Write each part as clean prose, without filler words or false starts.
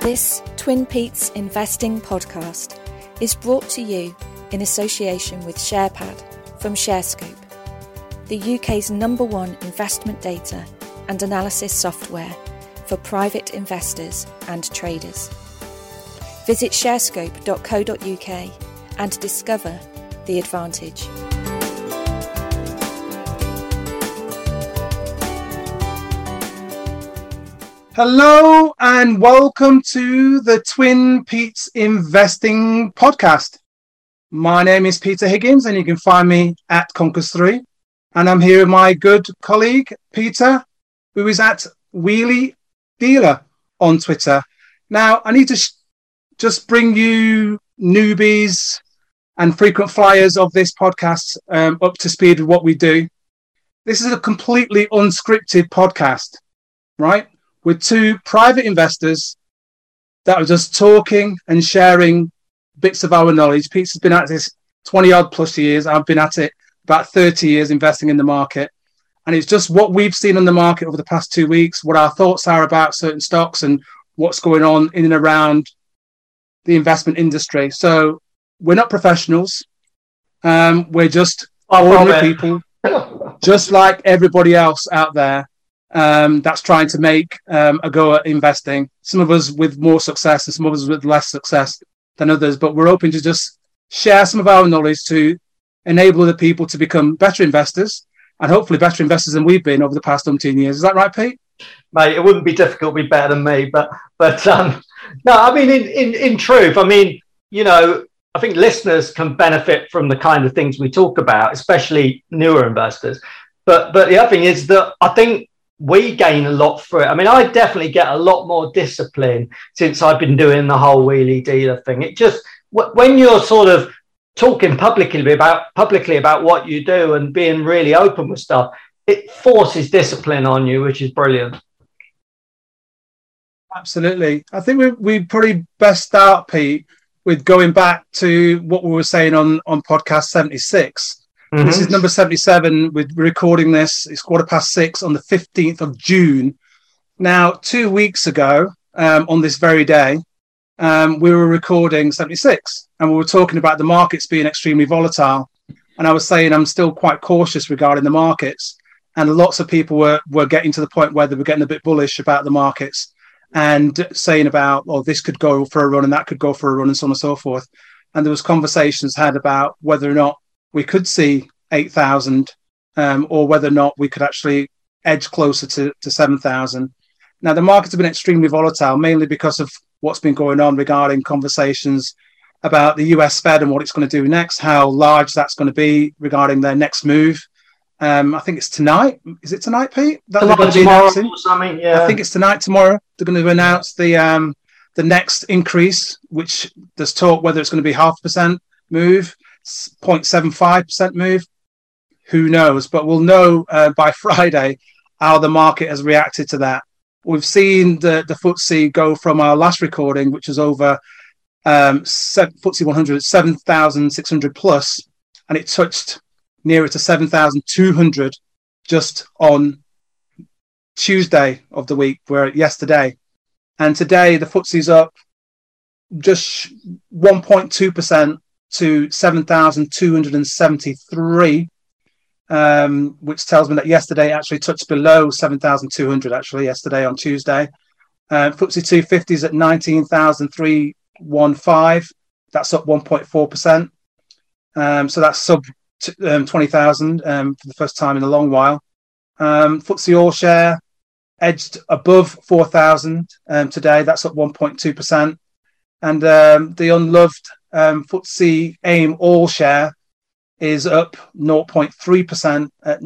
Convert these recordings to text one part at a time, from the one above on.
This Twin Peaks Investing podcast is brought to you in association with SharePad from ShareScope, the UK's #1 investment data and analysis software for private investors and traders. Visit sharescope.co.uk and discover the advantage. Hello and welcome to the Twin Peaks Investing podcast. My name is Peter Higgins and you can find me at Conquers3. And I'm here with my good colleague, Peter, who is at Wheelie Dealer on Twitter. Now, I need to just bring you newbies and frequent flyers of this podcast up to speed with what we do. This is a completely unscripted podcast, right? With two private investors that are just talking and sharing bits of our knowledge. Pete's been at this 20 odd plus years. I've been at it about 30 years investing in the market. And it's just what we've seen on the market over the past 2 weeks, what our thoughts are about certain stocks and what's going on in and around the investment industry. So we're not professionals. We're just ordinary people, just like everybody else out there. That's trying to make a go at investing. Some of us with more success and some of us with less success than others, but we're hoping to just share some of our knowledge to enable other people to become better investors and hopefully better investors than we've been over the past umpteen years. Is that right, Pete? Mate, it wouldn't be difficult to be better than me, but no, I mean, in truth, I mean, you know, I think listeners can benefit from the kind of things we talk about, especially newer investors. But the other thing is that I think we gain a lot for it. I mean, I definitely get a lot more discipline since I've been doing the whole Wheelie Dealer thing. It just, when you're sort of talking publicly about what you do and being really open with stuff, it forces discipline on you, which is brilliant. Absolutely. I think we probably best start, Pete, with going back to what we were saying on podcast 76. Mm-hmm. This is number 77. We're recording this. It's 6:15 on the 15th of June. Now, 2 weeks ago, on this very day, we were recording 76 and we were talking about the markets being extremely volatile. And I was saying I'm still quite cautious regarding the markets. And lots of people were getting to the point where they were getting a bit bullish about the markets and saying about, oh, this could go for a run and that could go for a run and so on and so forth. And there was conversations had about whether or not we could see 8,000 or whether or not we could actually edge closer to 7,000. Now, the markets have been extremely volatile, mainly because of what's been going on regarding conversations about the US Fed and what it's going to do next, how large that's going to be regarding their next move. I think it's tonight. Is it tonight, Pete? That they're going to be announcing? Yeah. I think it's tonight, tomorrow. They're going to announce the next increase, which there's talk whether it's going to be 0.5% move, 0.75% move. Who knows? But we'll know by Friday how the market has reacted to that. We've seen the FTSE go from our last recording, which was over FTSE 100, 7,600 plus, and it touched nearer to 7,200 just on Tuesday of the week, where yesterday. And today the FTSE's up just 1.2% to 7,273, which tells me that yesterday actually touched below 7,200 actually yesterday on Tuesday. FTSE 250 is at 19,315. That's up 1.4%. So that's sub 20,000 for the first time in a long while. FTSE All Share edged above 4,000 today. That's up 1.2%. And the unloved FTSE AIM All Share is up 0.3% at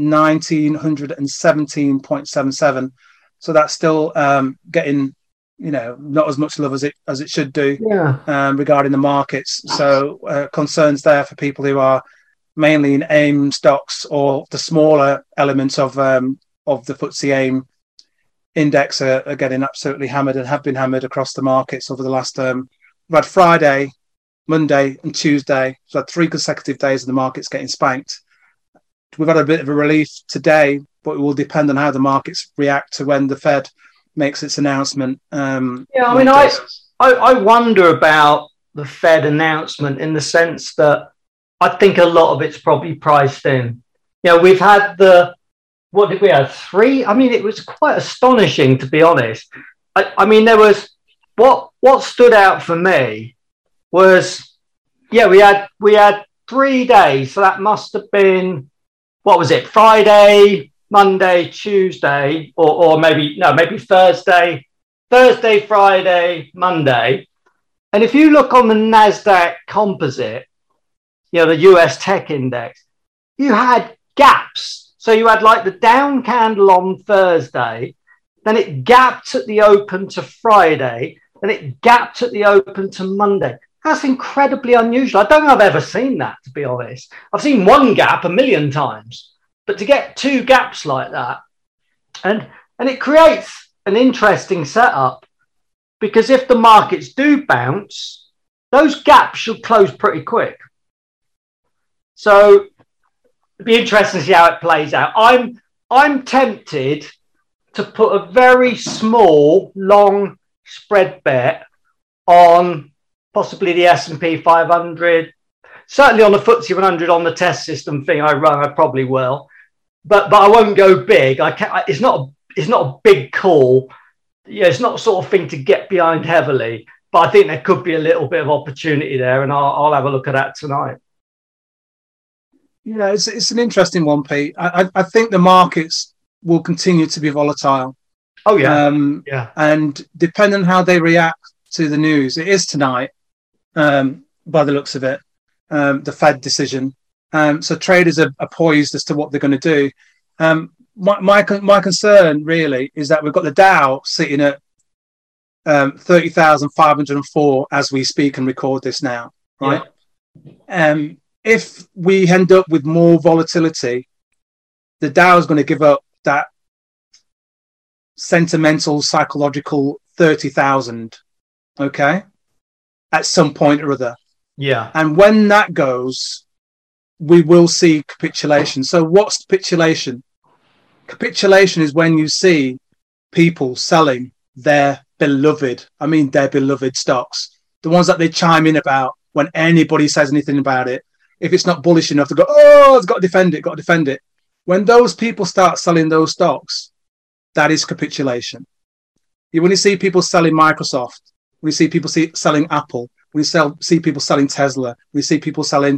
1,917.77. So that's still getting, not as much love as it should do regarding the markets. So concerns there for people who are mainly in AIM stocks or the smaller elements of the FTSE AIM index are getting absolutely hammered and have been hammered across the markets over the last. We've had Friday, Monday, and Tuesday. So had 3 consecutive days of the markets getting spanked. We've had a bit of a relief today, but it will depend on how the markets react to when the Fed makes its announcement. I I wonder about the Fed announcement in the sense that I think a lot of it's probably priced in. We've had what did we have? 3? I mean, it was quite astonishing, to be honest. I mean, there was what stood out for me was, we had 3 days. So that must have been, what was it? Friday, Monday, Tuesday, or maybe Thursday, Friday, Monday. And if you look on the NASDAQ composite, the US tech index, you had gaps. So you had like the down candle on Thursday, then it gapped at the open to Friday, then it gapped at the open to Monday. That's incredibly unusual. I don't think I've ever seen that, to be honest. I've seen one gap 1,000,000 times, but to get 2 gaps like that, and it creates an interesting setup, because if the markets do bounce, those gaps should close pretty quick. So it'd be interesting to see how it plays out. I'm tempted to put a very small, long spread bet on possibly the S&P 500, certainly on the FTSE 100 on the test system thing I run. I probably will, but I won't go big. It's not a big call. It's not the sort of thing to get behind heavily, but I think there could be a little bit of opportunity there, and I'll have a look at that tonight. It's an interesting one, Pete. I think the markets will continue to be volatile. Oh, yeah. And depending on how they react to the news, it is tonight, by the looks of it, the Fed decision. So traders are poised as to what they're going to do. My concern really is that we've got the Dow sitting at 30,504 as we speak and record this now, right? Yeah. If we end up with more volatility, the Dow is going to give up that sentimental, psychological 30,000, okay, at some point or other. Yeah. And when that goes, we will see capitulation. So what's capitulation? Capitulation is when you see people selling their beloved stocks, the ones that they chime in about when anybody says anything about it. If it's not bullish enough to go, it's got to defend it. When those people start selling those stocks, that is capitulation. When you see people selling Microsoft, when you see people selling Apple, when you see people selling Tesla, when you see people selling,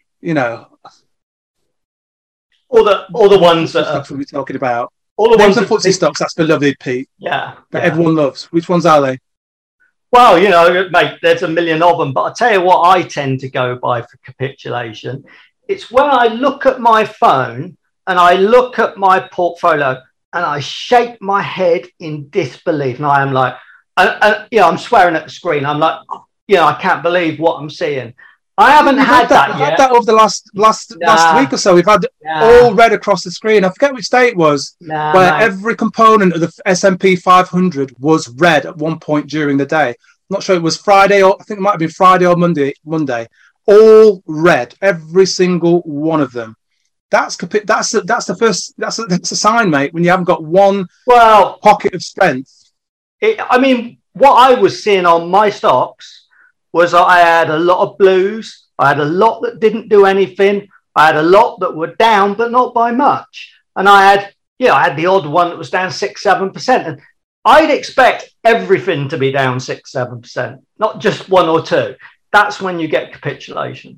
all the ones that we're talking about. All the ones that FTSE stocks, that's beloved, Pete. Yeah. That everyone loves. Which ones are they? Well, mate, there's 1,000,000 of them, but I'll tell you what I tend to go by for capitulation. It's when I look at my phone and I look at my portfolio and I shake my head in disbelief. And I am like, I'm swearing at the screen. I'm like, I can't believe what I'm seeing. I haven't had that yet. We've had that over the last week or so. We've had all red across the screen. I forget which day it was, where every component of the S&P 500 was red at one point during the day. I'm not sure it was Friday, or I think it might have been Friday or Monday. All red, every single one of them. That's a sign, mate, when you haven't got one pocket of strength. What I was seeing on my stocks was I had a lot of blues. I had a lot that didn't do anything. I had a lot that were down, but not by much. And I had the odd one that was down 6-7%. And I'd expect everything to be down 6-7%, not just one or two. That's when you get capitulation.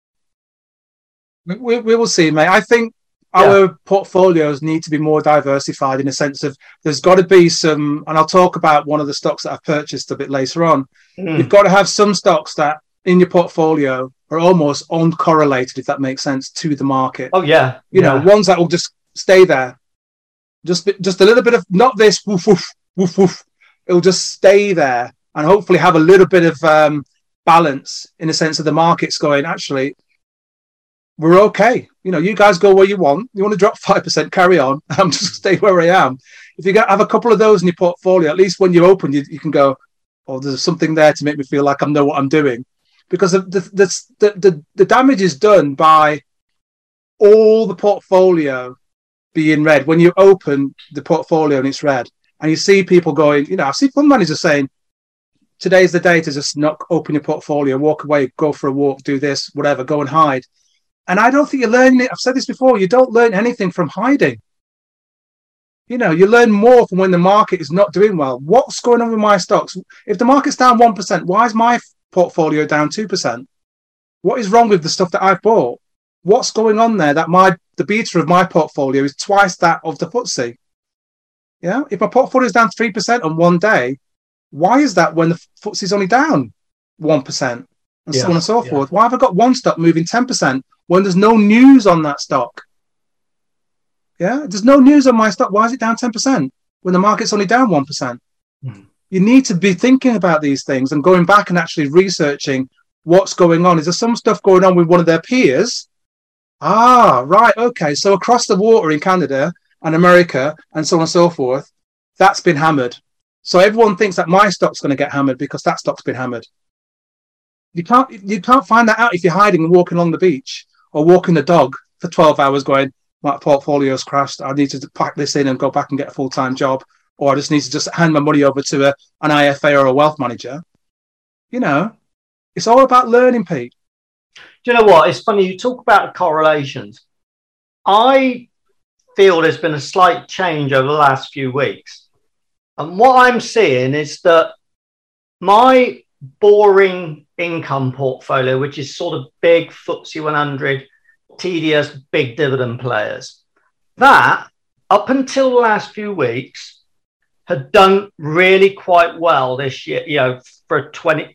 We will see, mate. I think our portfolios need to be more diversified in a sense of there's got to be some, and I'll talk about one of the stocks that I've purchased a bit later on. You've got to have some stocks that in your portfolio are almost uncorrelated, if that makes sense, to the market. Oh, yeah. Ones that will just stay there. Just a little bit of, not this, woof, woof, woof, woof. It'll just stay there and hopefully have a little bit of balance in the sense of the market's going, actually, we're okay. You guys go where you want. You want to drop 5%, carry on. I'm just stay where I am. If you have a couple of those in your portfolio, at least when you open, you can go, there's something there to make me feel like I know what I'm doing. Because the damage is done by all the portfolio being red. When you open the portfolio and it's red, and you see people going, I see fund managers saying, today's the day to just not open your portfolio, walk away, go for a walk, do this, whatever, go and hide. And I don't think you're learning it. I've said this before. You don't learn anything from hiding. You learn more from when the market is not doing well. What's going on with my stocks? If the market's down 1%, why is my portfolio down 2%? What is wrong with the stuff that I've bought? What's going on there that the beta of my portfolio is twice that of the FTSE? Yeah. If my portfolio is down 3% on one day, why is that when the FTSE is only down 1% and so on and so forth? Why have I got one stock moving 10% when there's no news on that stock? Yeah, there's no news on my stock. Why is it down 10% when the market's only down 1%? You need to be thinking about these things and going back and actually researching what's going on. Is there some stuff going on with one of their peers? Right, okay. So across the water in Canada and America and so on and so forth, that's been hammered. So everyone thinks that my stock's going to get hammered because that stock's been hammered. You can't find that out if you're hiding and walking along the beach or walking the dog for 12 hours going, my portfolio's crashed. I need to pack this in and go back and get a full-time job, or I just need to just hand my money over to an IFA or a wealth manager. It's all about learning, Pete. Do you know what? It's funny you talk about correlations. I feel there's been a slight change over the last few weeks. And what I'm seeing is that my boring income portfolio, which is sort of big FTSE 100, tedious, big dividend players, that up until the last few weeks had done really quite well this year, for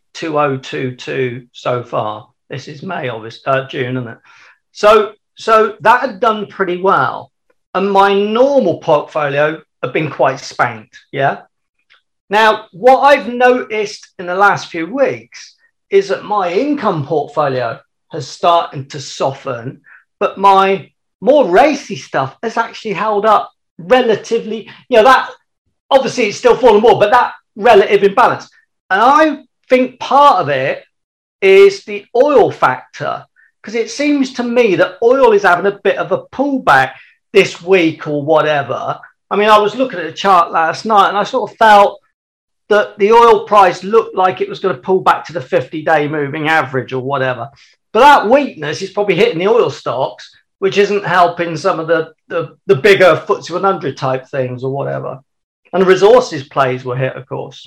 2022 so far. This is May, obviously, June, isn't it? So that had done pretty well. And my normal portfolio had been quite spanked, yeah? Now, what I've noticed in the last few weeks is that my income portfolio has started to soften, but my more racy stuff has actually held up relatively, that obviously it's still fallen more, but that relative imbalance. And I think part of it is the oil factor, because it seems to me that oil is having a bit of a pullback this week or whatever. I mean, I was looking at the chart last night and I sort of felt that the oil price looked like it was going to pull back to the 50-day moving average or whatever. But that weakness is probably hitting the oil stocks, which isn't helping some of the bigger FTSE 100 type things or whatever. And the resources plays were hit, of course.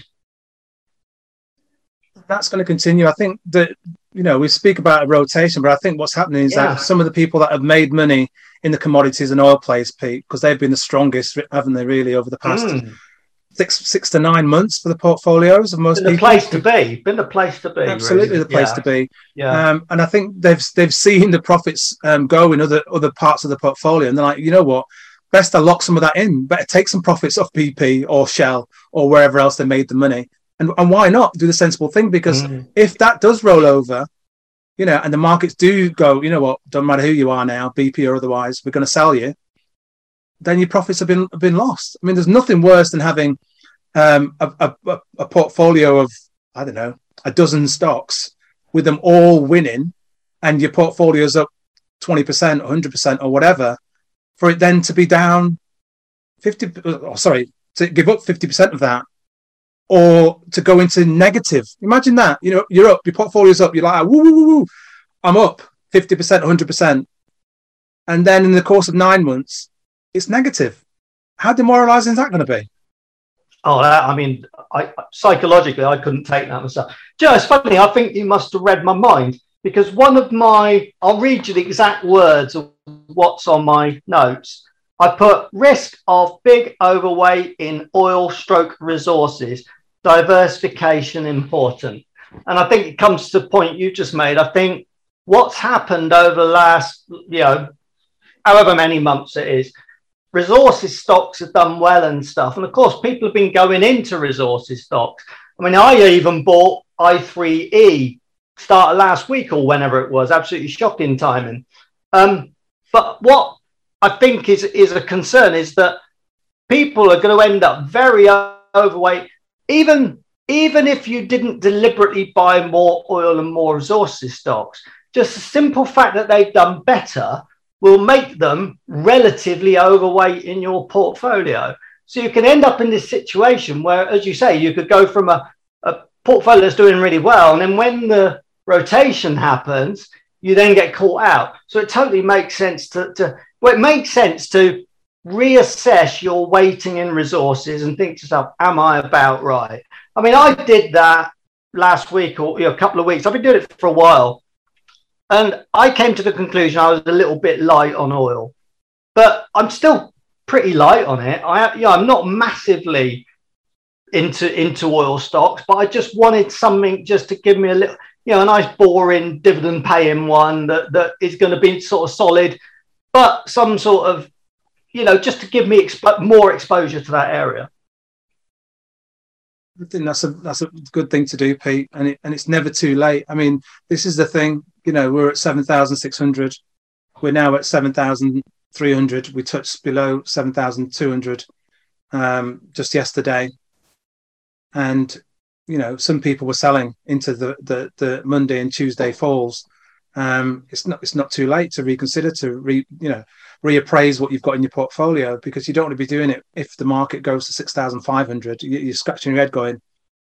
That's going to continue. I think that, we speak about a rotation, but I think what's happening is that some of the people that have made money in the commodities and oil plays, Pete, because they've been the strongest, haven't they, really, over the past 6 to 9 months for the portfolios of most people. Been the place to be. Absolutely, really. The place to be. Yeah. And I think they've seen the profits go in other parts of the portfolio, and they're like, you know what? Best to lock some of that in. Better take some profits off BP or Shell or wherever else they made the money. And why not do the sensible thing? Because if that does roll over, and the markets do go, you know what, don't matter who you are now, BP or otherwise, we're going to sell you, then your profits have been lost. I mean, there's nothing worse than having a portfolio of, I don't know, a dozen stocks with them all winning and your portfolio's up 20%, 100% or whatever, for it then to be down to give up 50% of that, or to go into negative. Imagine that, you're up, your portfolio's up, you're like, woo, woo, woo, woo, I'm up 50%, 100%. And then in the course of 9 months, it's negative. How demoralizing is that going to be? Oh, I psychologically, I couldn't take that myself. It's funny, I think you must have read my mind, because I'll read you the exact words of what's on my notes. I put risk of big overweight in oil/resources, diversification important. And I think it comes to the point you just made. I think what's happened over the last, however many months it is, resources stocks have done well and stuff. And of course, people have been going into resources stocks. I mean, I even bought i3E started last week or whenever it was. Absolutely shocking timing. But what I think is a concern is that people are going to end up very overweight, even if you didn't deliberately buy more oil and more resources stocks. Just the simple fact that they've done better will make them relatively overweight in your portfolio. So you can end up in this situation where, as you say, you could go from a portfolio's doing really well, and then when the rotation happens, you then get caught out. So it totally makes sense to reassess your weighting in resources and think to yourself, am I about right? I mean, I did that last week or a couple of weeks. I've been doing it for a while. And I came to the conclusion I was a little bit light on oil. But I'm still pretty light on it. I'm not massively into oil stocks, but I just wanted something just to give me a little, a nice boring dividend paying one that is going to be sort of solid, but some sort of, just to give me more exposure to that area. I think that's a good thing to do, Pete, and it's never too late. I mean, this is the thing. We're at 7,600. We're now at 7,300. We touched below 7,200 just yesterday, and some people were selling into the Monday and Tuesday falls. It's not too late to reconsider, to reappraise what you've got in your portfolio, because you don't want to be doing it if the market goes to 6,500. You're scratching your head going,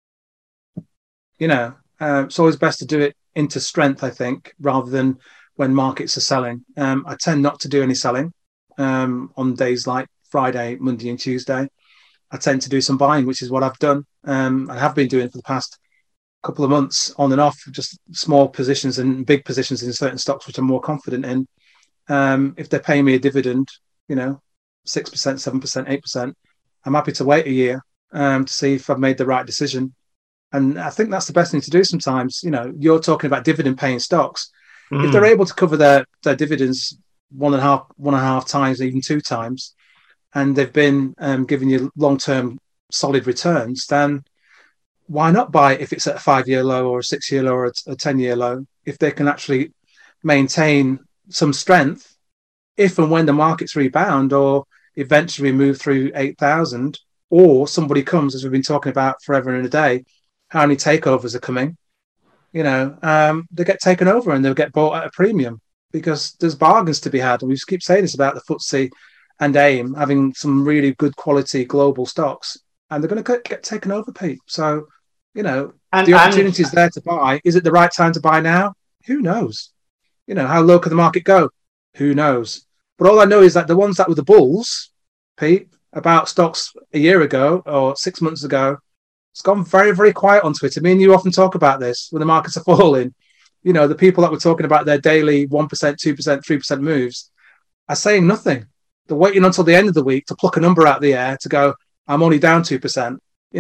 it's always best to do it into strength, I think, rather than when markets are selling. I tend not to do any selling on days like Friday, Monday and Tuesday. I tend to do some buying, which is what I've done. I have been doing for the past couple of months on and off, just small positions and big positions in certain stocks which I'm more confident in. If they're paying me a dividend, 6%, 7%, 8%, I'm happy to wait a year to see if I've made the right decision. And I think that's the best thing to do sometimes. You're talking about dividend paying stocks. If they're able to cover their dividends one and a half times, even 2 times, and they've been giving you long-term solid returns, then why not buy if it's at a 5-year low or a 6-year low or a 10-year low? If they can actually maintain some strength, if and when the markets rebound or eventually move through 8,000, or somebody comes, as we've been talking about forever and a day, how many takeovers are coming? They get taken over and they'll get bought at a premium because there's bargains to be had. And we just keep saying this about the FTSE and AIM having some really good quality global stocks, and they're going to get taken over, Pete. So, the opportunity is there to buy. Is it the right time to buy now? Who knows? How low can the market go? Who knows? But all I know is that the ones that were the bulls, Pete, about stocks a year ago or 6 months ago, it's gone very, very quiet on Twitter. Me and you often talk about this when the markets are falling. The people that were talking about their daily 1%, 2%, 3% moves are saying nothing. They're waiting until the end of the week to pluck a number out of the air to go, I'm only down 2%,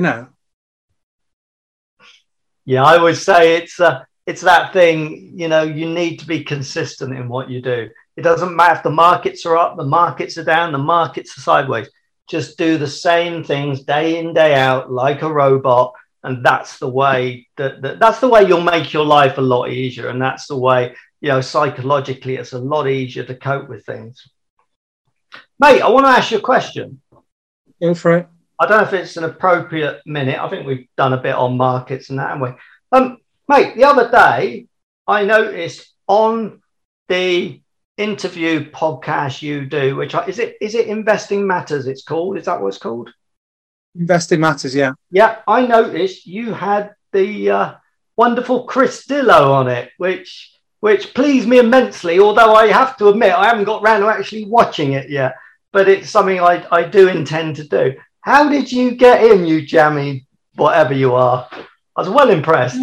Yeah, I always say it's that thing, you need to be consistent in what you do. It doesn't matter if the markets are up, the markets are down, the markets are sideways. Just do the same things day in, day out, like a robot. And that's the way that's the way you'll make your life a lot easier. And that's the way, psychologically, it's a lot easier to cope with things. Mate, I want to ask you a question. Go for it. I don't know if it's an appropriate minute. I think we've done a bit on markets and that, haven't we? Mate, the other day, I noticed on the interview podcast you do, is it Investing Matters it's called? Is that what it's called? Investing Matters, yeah. Yeah, I noticed you had the wonderful Chris Dillow on it, which pleased me immensely, although I have to admit I haven't got round to actually watching it yet, but it's something I do intend to do. How did you get him, you jammy whatever you are? I was well impressed.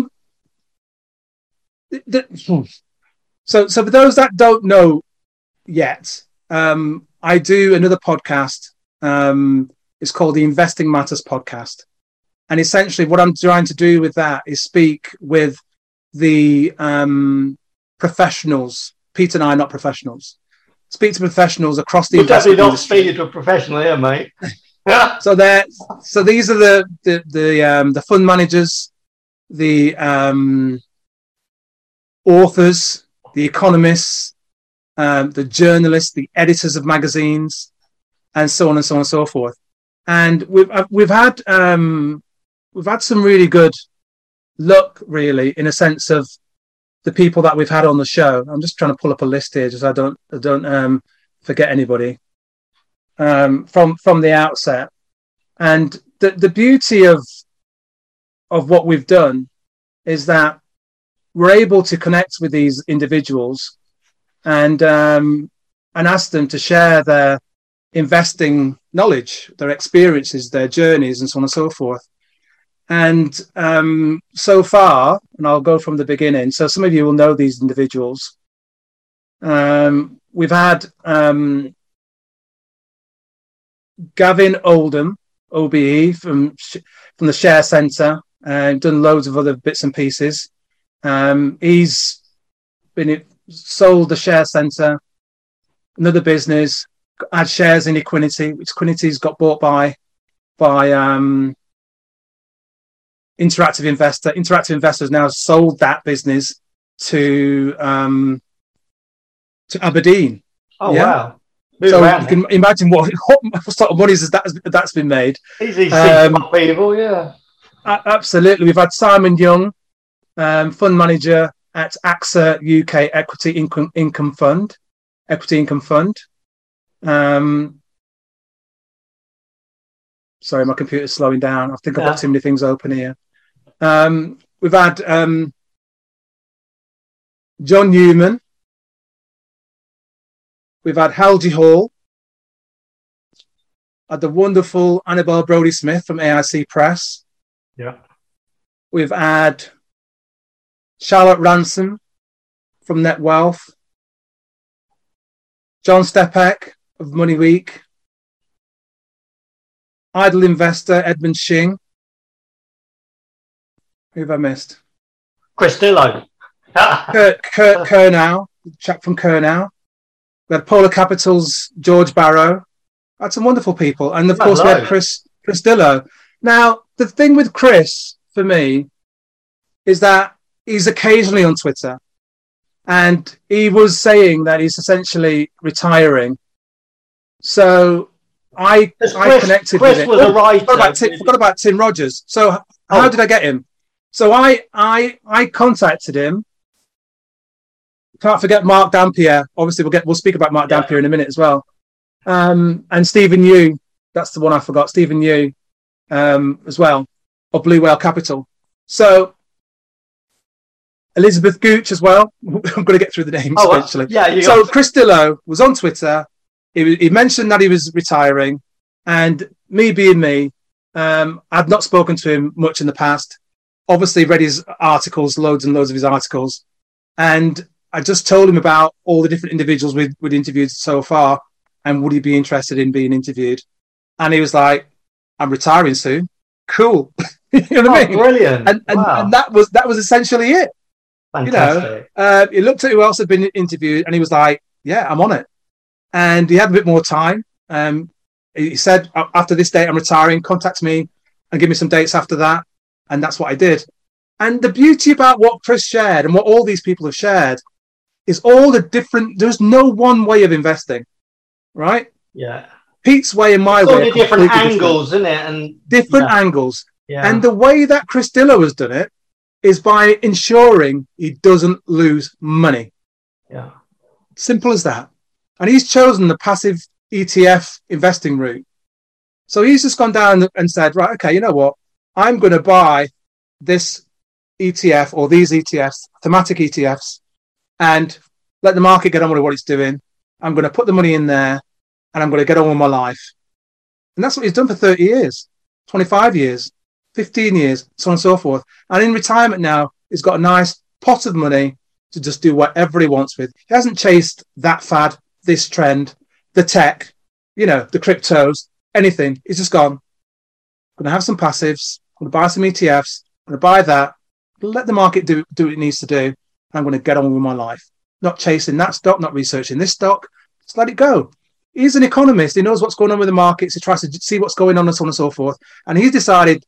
So for those that don't know yet, I do another podcast. It's called the Investing Matters podcast. And essentially what I'm trying to do with that is speak with the professionals. Pete and I are not professionals. Speak to professionals across the investment industry. Definitely not speaking to a professional here, mate. So these are the fund managers, the authors, the economists, the journalists, the editors of magazines, and so on and so on and so forth. And we've had some really good luck, really, in a sense of the people that we've had on the show. I'm just trying to pull up a list here, just so I don't forget anybody from the outset. And the beauty of of what we've done is that we're able to connect with these individuals and ask them to share their investing knowledge, their experiences, their journeys, and so on and so forth. And so far, and I'll go from the beginning, so some of you will know these individuals. We've had Gavin Oldham, OBE, from the Share Centre, and done loads of other bits and pieces. He's sold the Share Centre, another business, had shares in Equinity, which Equinity's got bought by Interactive Investor. Interactive Investor has now sold that business to Aberdeen. Oh, yeah. Wow. So you can imagine what sort of money that's been made. Easy people, yeah. Absolutely. We've had Simon Young, fund manager at AXA UK Equity Income Fund. Sorry, my computer's slowing down. I think I've got too many things open here. We've had John Newman. We've had Halgie Hall. Had the wonderful Annabelle Brodie-Smith from AIC Press. Yeah. We've had Charlotte Ransom from Net Wealth. John Stepek of Money Week. Idle Investor Edmund Shing. Who have I missed? Chris Dillow. Kurt Kernow, chap from Kernow. We had Polar Capital's George Barrow. Had some wonderful people. And of course, we had Chris Dillow. Now, the thing with Chris, for me, is that he's occasionally on Twitter. And he was saying that he's essentially retiring. So I connected with him. Forgot about Tim Rogers. So how did I get him? So I contacted him. Can't forget Mark Dampier. Obviously, we'll speak about Mark Dampier in a minute as well. And Stephen Yu, that's the one I forgot. Stephen Yu as well, of Blue Whale Capital. So Elizabeth Gooch as well. I'm going to get through the names eventually. So Chris Dillow was on Twitter. He mentioned that he was retiring, and me being me, I'd not spoken to him much in the past. Obviously, read his articles, loads and loads of his articles, and I just told him about all the different individuals we'd interviewed so far, and would he be interested in being interviewed? And he was like, "I'm retiring soon." Cool, you know what I mean? Brilliant! And that was essentially it. Fantastic. He looked at who else had been interviewed, and he was like, "Yeah, I'm on it." And he had a bit more time. He said, "After this date, I'm retiring. Contact me and give me some dates after that." And that's what I did. And the beauty about what Chris shared and what all these people have shared is all the different. There's no one way of investing, right? Yeah. Pete's way and my way. All the different angles, isn't it? And different angles. Yeah. And the way that Chris Dillow has done it is by ensuring he doesn't lose money. Yeah. Simple as that. And he's chosen the passive ETF investing route. So he's just gone down and said, right, okay, you know what? I'm going to buy this ETF or these ETFs, thematic ETFs, and let the market get on with what it's doing. I'm going to put the money in there and I'm going to get on with my life. And that's what he's done for 30 years, 25 years, 15 years, so on and so forth. And in retirement now, he's got a nice pot of money to just do whatever he wants with. He hasn't chased that fad, this trend, the tech, the cryptos, anything. He's just gone, I'm going to have some passives, I'm going to buy some ETFs, I'm going to buy that, let the market do what it needs to do, and I'm going to get on with my life. Not chasing that stock, not researching this stock, just let it go. He's an economist, he knows what's going on with the markets, he tries to see what's going on and so on and so forth, and he's decided,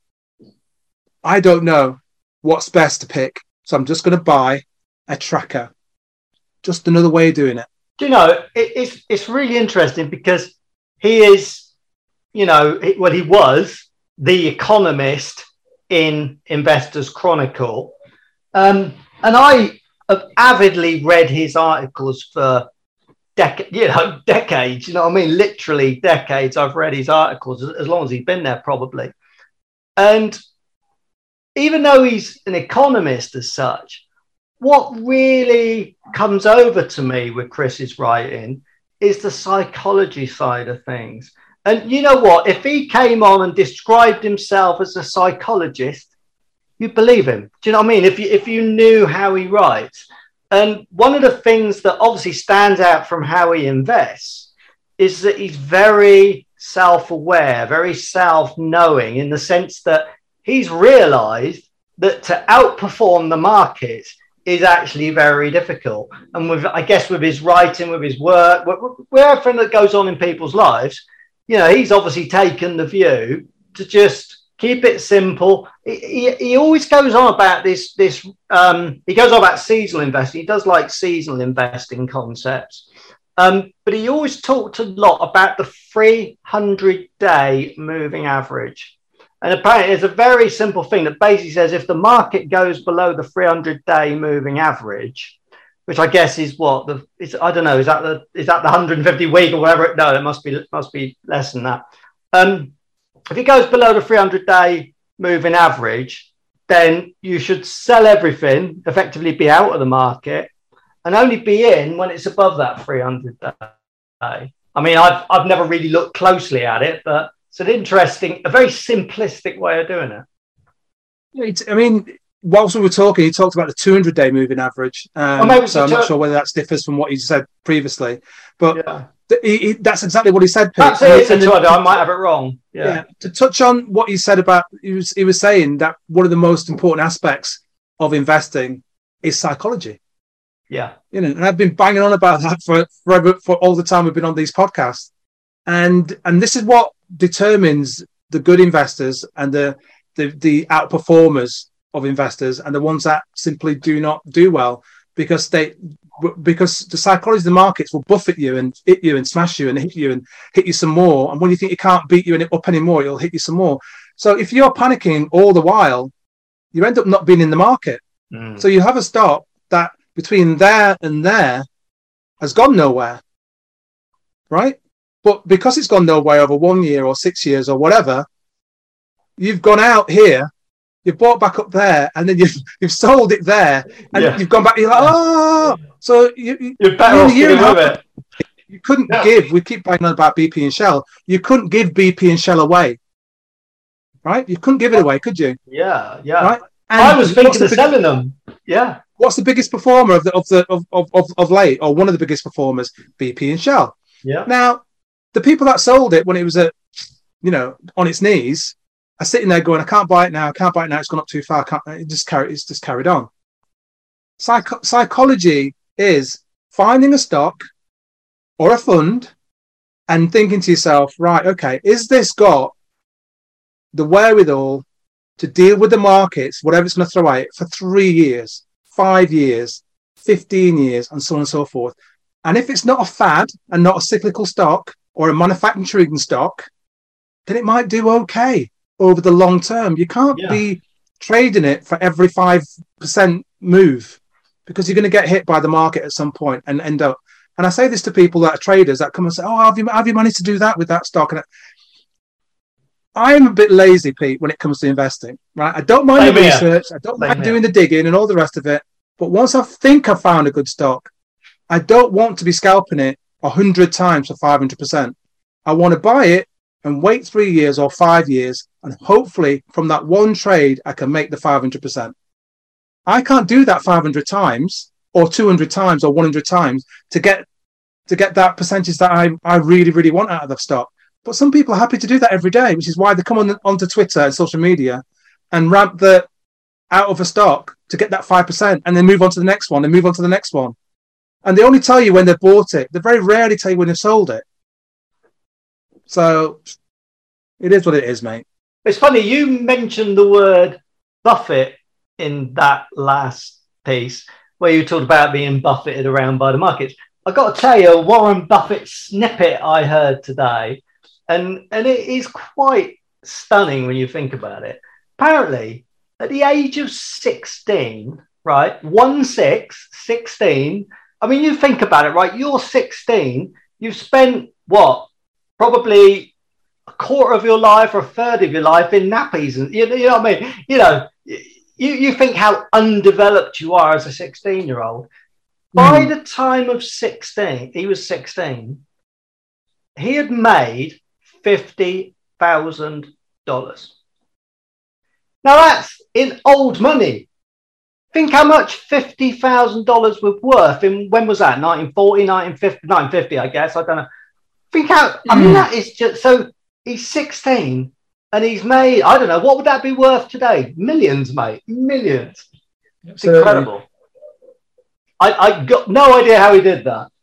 I don't know what's best to pick, so I'm just going to buy a tracker. Just another way of doing it. Do you know, it's really interesting because he is, he was the economist in Investors Chronicle. And I have avidly read his articles for decades, you know what I mean? Literally decades I've read his articles, as long as he's been there probably. And even though he's an economist as such, what really comes over to me with Chris's writing is the psychology side of things. And you know what? If he came on and described himself as a psychologist, you'd believe him. Do you know what I mean? If you knew how he writes. And one of the things that obviously stands out from how he invests is that he's very self-aware, very self-knowing, in the sense that he's realized that to outperform the market is actually very difficult. And with, I guess, with his writing, with his work, with everything that goes on in people's lives, you know, he's obviously taken the view to just keep it simple. He always goes on about this. He goes on about seasonal investing. He does like seasonal investing concepts. But he always talked a lot about the 300-day moving average. And apparently it's a very simple thing that basically says if the market goes below the 300-day moving average, which I guess is what I don't know, is that the 150 week or whatever? No, it must be less than that. If it goes below the 300-day moving average, then you should sell everything, effectively be out of the market, and only be in when it's above that 300-day. I mean, I've never really looked closely at it, but it's an interesting, a very simplistic way of doing it. I mean, whilst we were talking, he talked about the 200-day moving average. So I'm not sure whether that differs from what he said previously, but that's exactly what he said, Pete. I might have it wrong. Yeah. To touch on what he said about, he was saying that one of the most important aspects of investing is psychology. Yeah. You know, and I've been banging on about that for all the time we've been on these podcasts. And this is what determines the good investors and the outperformers of investors and the ones that simply do not do well, because the psychology of the markets will buffet you and hit you and smash you and hit you some more. And when you think it can't beat you up anymore, it'll hit you some more. So if you're panicking all the while, you end up not being in the market. So you have a stock that between there and there has gone nowhere, right? But because it's gone nowhere over 1 year or 6 years or whatever, you've gone out here, you've bought back up there, and then you've sold it there, and you've gone back. You're like, oh, so you're better off giving it. You couldn't give. We keep banging on about BP and Shell. You couldn't give BP and Shell away, right? You couldn't give it away, could you? Yeah. Right. And I was thinking of selling them. Yeah. What's the biggest performer of late, or one of the biggest performers? BP and Shell. Yeah. Now, the people that sold it when it was on its knees are sitting there going, I can't buy it now. It's gone up too far. It's just carried on. Psychology is finding a stock or a fund and thinking to yourself, right, okay, is this got the wherewithal to deal with the markets, whatever it's going to throw at it, for 3 years, 5 years, 15 years, and so on and so forth. And if it's not a fad and not a cyclical stock or a manufacturing stock, then it might do okay over the long term. You can't be trading it for every 5% move, because you're going to get hit by the market at some point and end up. And I say this to people that are traders that come and say, oh, have you managed to do that with that stock? And I'm a bit lazy, Pete, when it comes to investing, right? I don't mind the research. I don't mind doing the digging and all the rest of it. But once I think I've found a good stock, I don't want to be scalping it 100 times for 500%. I want to buy it and wait 3 years or 5 years, and hopefully from that one trade, I can make the 500%. I can't do that 500 times or 200 times or 100 times to get that percentage that I really, really want out of the stock. But some people are happy to do that every day, which is why they come onto Twitter and social media and rant out of a stock to get that 5%, and then move on to the next one and move on to the next one. And they only tell you when they've bought it. They very rarely tell you when they've sold it. So it is what it is, mate. It's funny, you mentioned the word Buffett in that last piece where you talked about being buffeted around by the markets. I've got to tell you, a Warren Buffett snippet I heard today, and it is quite stunning when you think about it. Apparently, at the age of 16, right, 16, I mean, you think about it, right? You're 16, you've spent what? Probably a quarter of your life or a third of your life in nappies. And you know what I mean? You know, you think how undeveloped you are as a 16-year-old. By the time of 16, he was 16, he had made $50,000. Now that's in old money. Think how much $50,000 was worth in, when was that? 1940, 1950, I guess. I don't know. Think how, I mean, that is just, so he's 16 and he's made, I don't know, what would that be worth today? Millions, mate. Millions. It's incredible. I got no idea how he did that.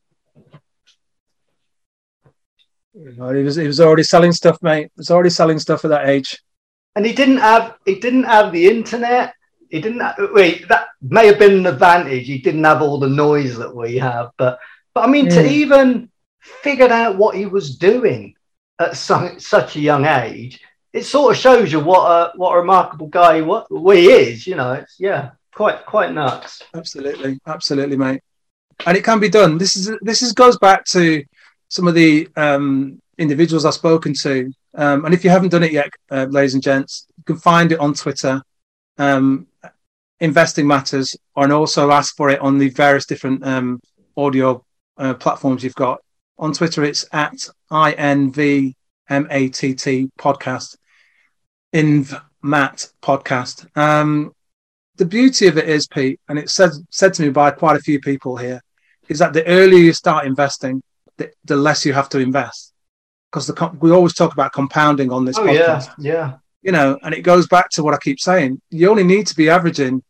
He was already selling stuff, mate. He was already selling stuff at that age. And he didn't have the internet. He didn't have, that may have been an advantage. He didn't have all the noise that we have. But I mean, to even figure out what he was doing at such a young age, it sort of shows you what a remarkable guy he is. You know, it's quite nuts. Absolutely, mate. And it can be done. This goes back to some of the individuals I've spoken to. And if you haven't done it yet, ladies and gents, you can find it on Twitter, Investing Matters, and also ask for it on the various different audio platforms you've got. On Twitter, it's at INVMATT podcast, INVMAT podcast. The beauty of it is, Pete, and it's said to me by quite a few people here, is that the earlier you start investing, the less you have to invest. Because we always talk about compounding on this podcast. Yeah. You know, and it goes back to what I keep saying. You only need to be averaging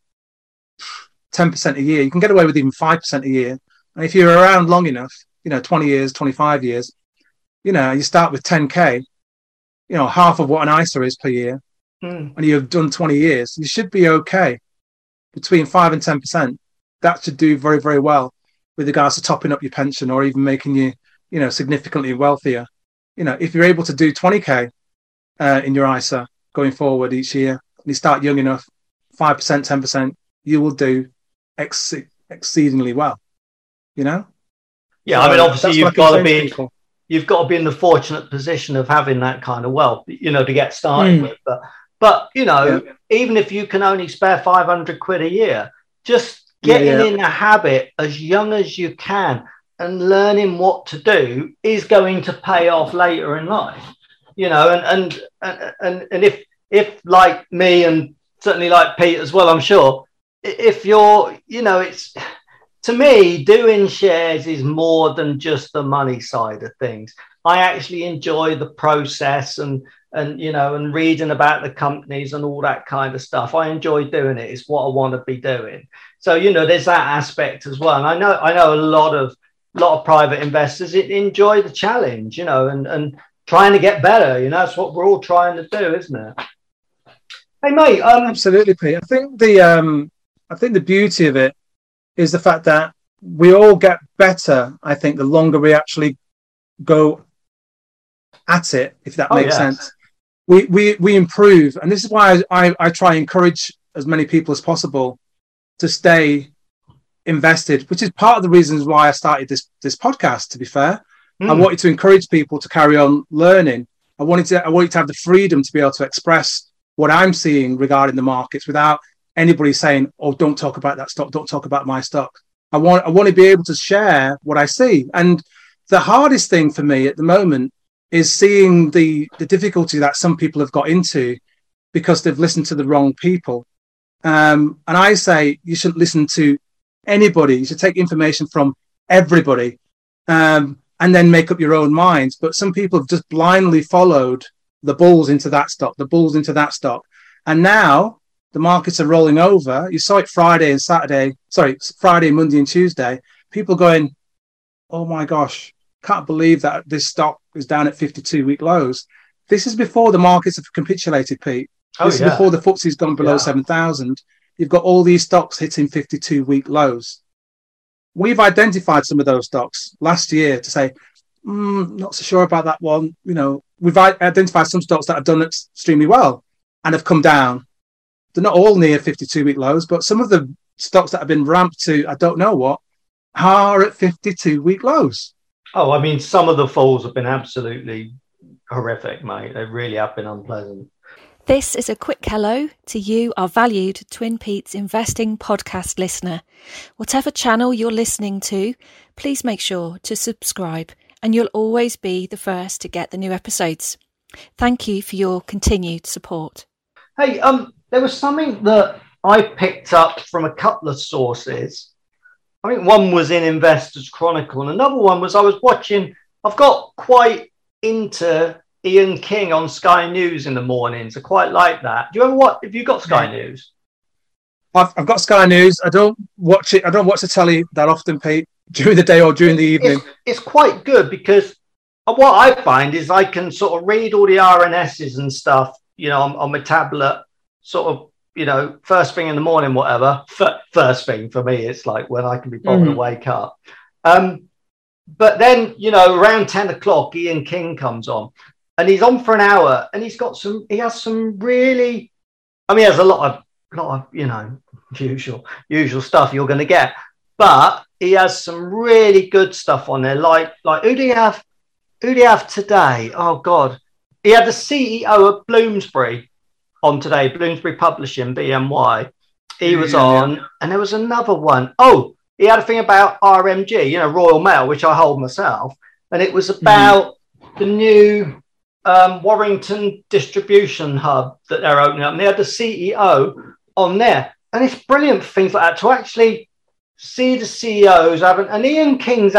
10% a year. You can get away with even 5% a year. And if you're around long enough, 20 years, 25 years, you start with 10K, half of what an ISA is per year, and you've done 20 years, you should be okay. Between 5 and 10%, that should do very, very well with regards to topping up your pension or even making you, significantly wealthier. If you're able to do 20K in your ISA going forward each year, and you start young enough, 5%, 10%, you will do exceedingly well. Yeah, so, I mean, obviously you've got to be in the fortunate position of having that kind of wealth, to get started with. But even if you can only spare 500 quid a year, just getting in a habit as young as you can and learning what to do is going to pay off later in life. And if like me, and certainly like Pete as well, I'm sure, if you're, it's, to me, doing shares is more than just the money side of things. I actually enjoy the process and reading about the companies and all that kind of stuff. I enjoy doing it. It's what I want to be doing. So, there's that aspect as well. And I know a lot of private investors enjoy the challenge, and trying to get better. That's what we're all trying to do, isn't it? Hey, mate. Absolutely, Pete. I think the beauty of it is the fact that we all get better, I think, the longer we actually go at it, if that makes sense. We improve. And this is why I try and encourage as many people as possible to stay invested, which is part of the reasons why I started this podcast, to be fair. I wanted to encourage people to carry on learning. I wanted to have the freedom to be able to express what I'm seeing regarding the markets without anybody saying, "Oh, don't talk about that stock, don't talk about my stock." I want to be able to share what I see. And the hardest thing for me at the moment is seeing the difficulty that some people have got into because they've listened to the wrong people. And I say you shouldn't listen to anybody. You should take information from everybody and then make up your own minds. But some people have just blindly followed the bulls into that stock, the bulls into that stock. And now the markets are rolling over. You saw it Friday, Monday and Tuesday. People going, "Oh my gosh, can't believe that this stock is down at 52-week lows." This is before the markets have capitulated, Pete. This is before the FTSE's gone below 7,000. You've got all these stocks hitting 52-week lows. We've identified some of those stocks last year to say, not so sure about that one. We've identified some stocks that have done extremely well and have come down. They're not all near 52-week lows, but some of the stocks that have been ramped to, I don't know what, are at 52-week lows. Oh, I mean, some of the falls have been absolutely horrific, mate. They really have been unpleasant. This is a quick hello to you, our valued Twin Peaks Investing podcast listener. Whatever channel you're listening to, please make sure to subscribe and you'll always be the first to get the new episodes. Thank you for your continued support. Hey, there was something that I picked up from a couple of sources. I think one was in Investors Chronicle and another one was I've got quite into Ian King on Sky News in the mornings. I quite like that. Do you ever have you got Sky News? I've got Sky News. I don't watch it. I don't watch the telly that often, Pete, during the day or during the evening. It's quite good because what I find is I can sort of read all the RNSs and stuff, on my tablet, sort of, first thing in the morning, whatever. First thing for me, it's like when I can be bothered to wake up. But then, around 10 o'clock, Ian King comes on. And he's on for an hour, and he has some really, he has a lot of, usual stuff you're going to get, but he has some really good stuff on there. Like who do you have today? Oh God, he had the CEO of Bloomsbury on today, Bloomsbury Publishing, BMY. He was on, and there was another one. Oh, he had a thing about RMG, Royal Mail, which I hold myself, and it was about the new Warrington distribution hub that they're opening up, and they had the CEO on there, and it's brilliant for things like that to actually see the CEOs and Ian King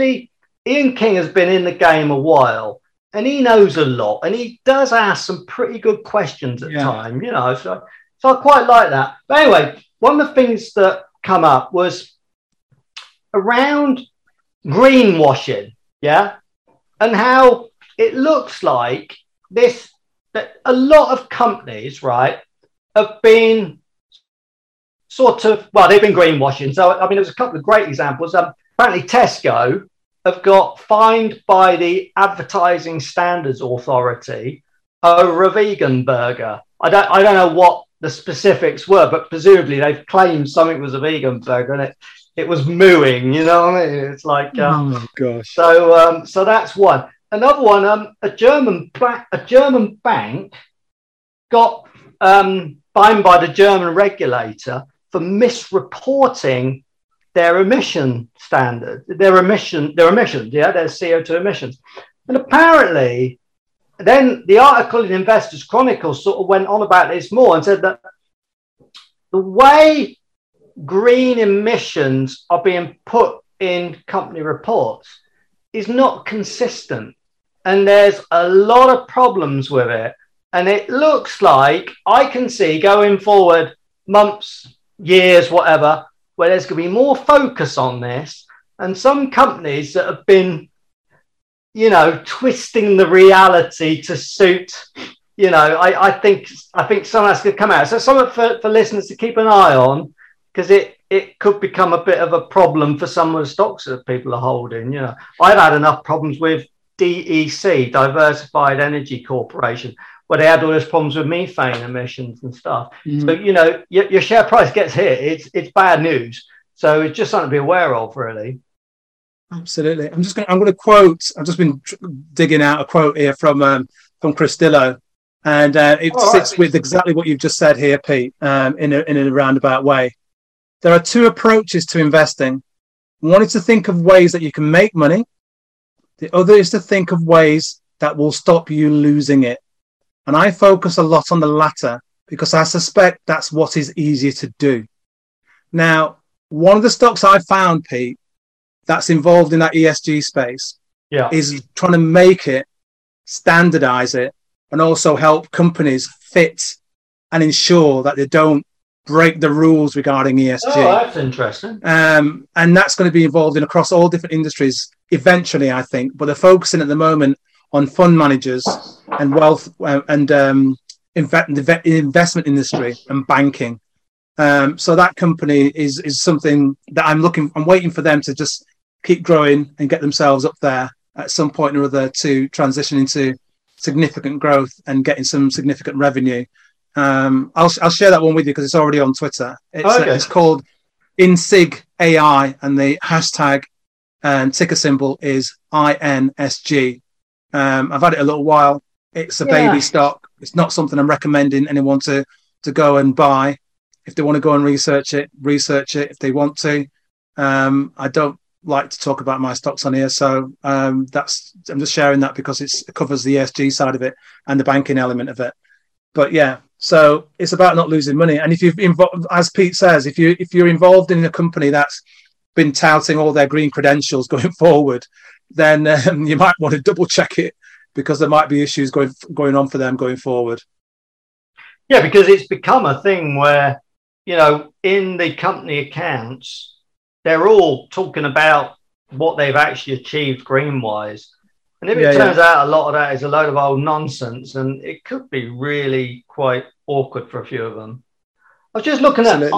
has been in the game a while, and he knows a lot, and he does ask some pretty good questions at time, so I quite like that. But anyway, one of the things that come up was around greenwashing, and how it looks like that a lot of companies, right, have been they've been greenwashing. So, there's a couple of great examples. Apparently Tesco have got fined by the Advertising Standards Authority over a vegan burger. I don't know what the specifics were, but presumably they've claimed something was a vegan burger and it was mooing, It's like, oh my gosh. So that's one. Another one, a German bank got fined by the German regulator for misreporting their emission standard, their emissions, their CO2 emissions. And apparently, then the article in Investors Chronicle sort of went on about this more and said that the way green emissions are being put in company reports is not consistent. And there's a lot of problems with it. And it looks like I can see going forward months, years, whatever, where there's going to be more focus on this. And some companies that have been, twisting the reality to suit, I think some of that's going to come out. So something for listeners to keep an eye on, because it could become a bit of a problem for some of the stocks that people are holding. I've had enough problems with DEC, Diversified Energy Corporation, where they had all those problems with methane emissions and stuff. So, your share price gets hit. It's bad news. So it's just something to be aware of, really. Absolutely. I'm going to quote. I've just been digging out a quote here from Chris Dillow, and it sits with exactly what you've just said here, Pete, in a roundabout way. There are two approaches to investing. One is to think of ways that you can make money. The other is to think of ways that will stop you losing it. And I focus a lot on the latter because I suspect that's what is easier to do. Now, one of the stocks I found, Pete, that's involved in that ESG space is trying to make it, standardize it, and also help companies fit and ensure that they don't break the rules regarding ESG. Oh, that's interesting. And that's going to be involved in across all different industries eventually, I think. But they're focusing at the moment on fund managers and wealth and investment industry and banking. So that company is something that I'm waiting for them to just keep growing and get themselves up there at some point or other to transition into significant growth and getting some significant revenue. I'll share that one with you because it's already on Twitter. It's called INSIG AI, and the hashtag and ticker symbol is INSG. I've had it a little while. It's a baby stock, it's not something I'm recommending anyone to go and buy. If they want to go and research it if they want to. I don't like to talk about my stocks on here, so I'm just sharing that because it covers the ESG side of it and the banking element of it. But yeah, so it's about not losing money. And if you've involved, as Pete says, if you're involved in a company that's been touting all their green credentials going forward, then you might want to double check it, because there might be issues going on for them going forward. Yeah, because it's become a thing where, in the company accounts, they're all talking about what they've actually achieved green-wise. And if it turns out a lot of that is a load of old nonsense, and it could be really quite awkward for a few of them. I was just looking at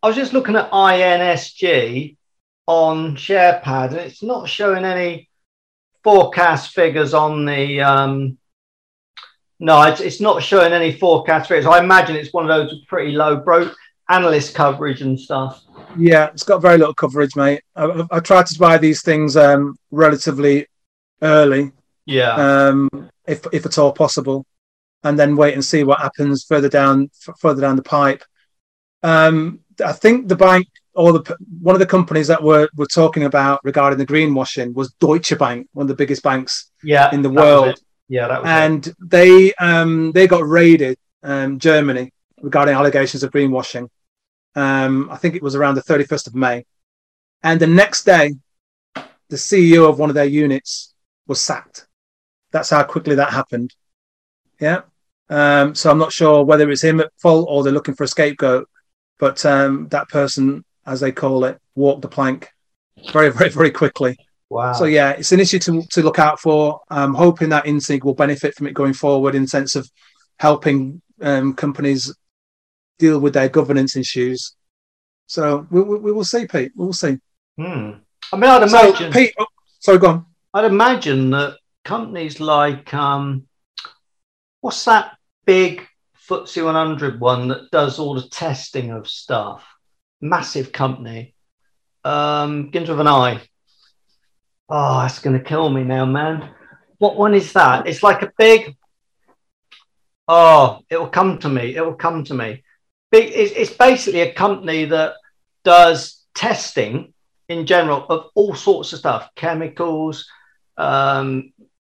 INSG on SharePad, and it's not showing any forecast figures on the it's not showing any forecast figures. I imagine it's one of those with pretty low analyst coverage and stuff. Yeah, it's got very little coverage, mate. I tried to buy these things relatively early, if at all possible, and then wait and see what happens further down the pipe. I think the bank, or one of the companies that we're talking about regarding the greenwashing was Deutsche Bank, one of the biggest banks in the world. Yeah, that was and it. They got raided, Germany, regarding allegations of greenwashing. I think it was around the 31st of May. And the next day, the CEO of one of their units was sacked. That's how quickly that happened. Yeah. So I'm not sure whether it's him at fault or they're looking for a scapegoat. But that person, as they call it, walked the plank very, very, very quickly. Wow. So, yeah, it's an issue to look out for. I'm hoping that INSIG will benefit from it going forward in the sense of helping companies deal with their governance issues. So we will see, Pete. We will see. I mean, I'd imagine... Pete, sorry, go on. I'd imagine that companies like... what's that big FTSE 100 one that does all the testing of stuff? Massive company. Begins with an I. Oh, that's going to kill me now, man. What one is that? It's like a big... Oh, it will come to me. It's basically a company that does testing in general of all sorts of stuff, chemicals, like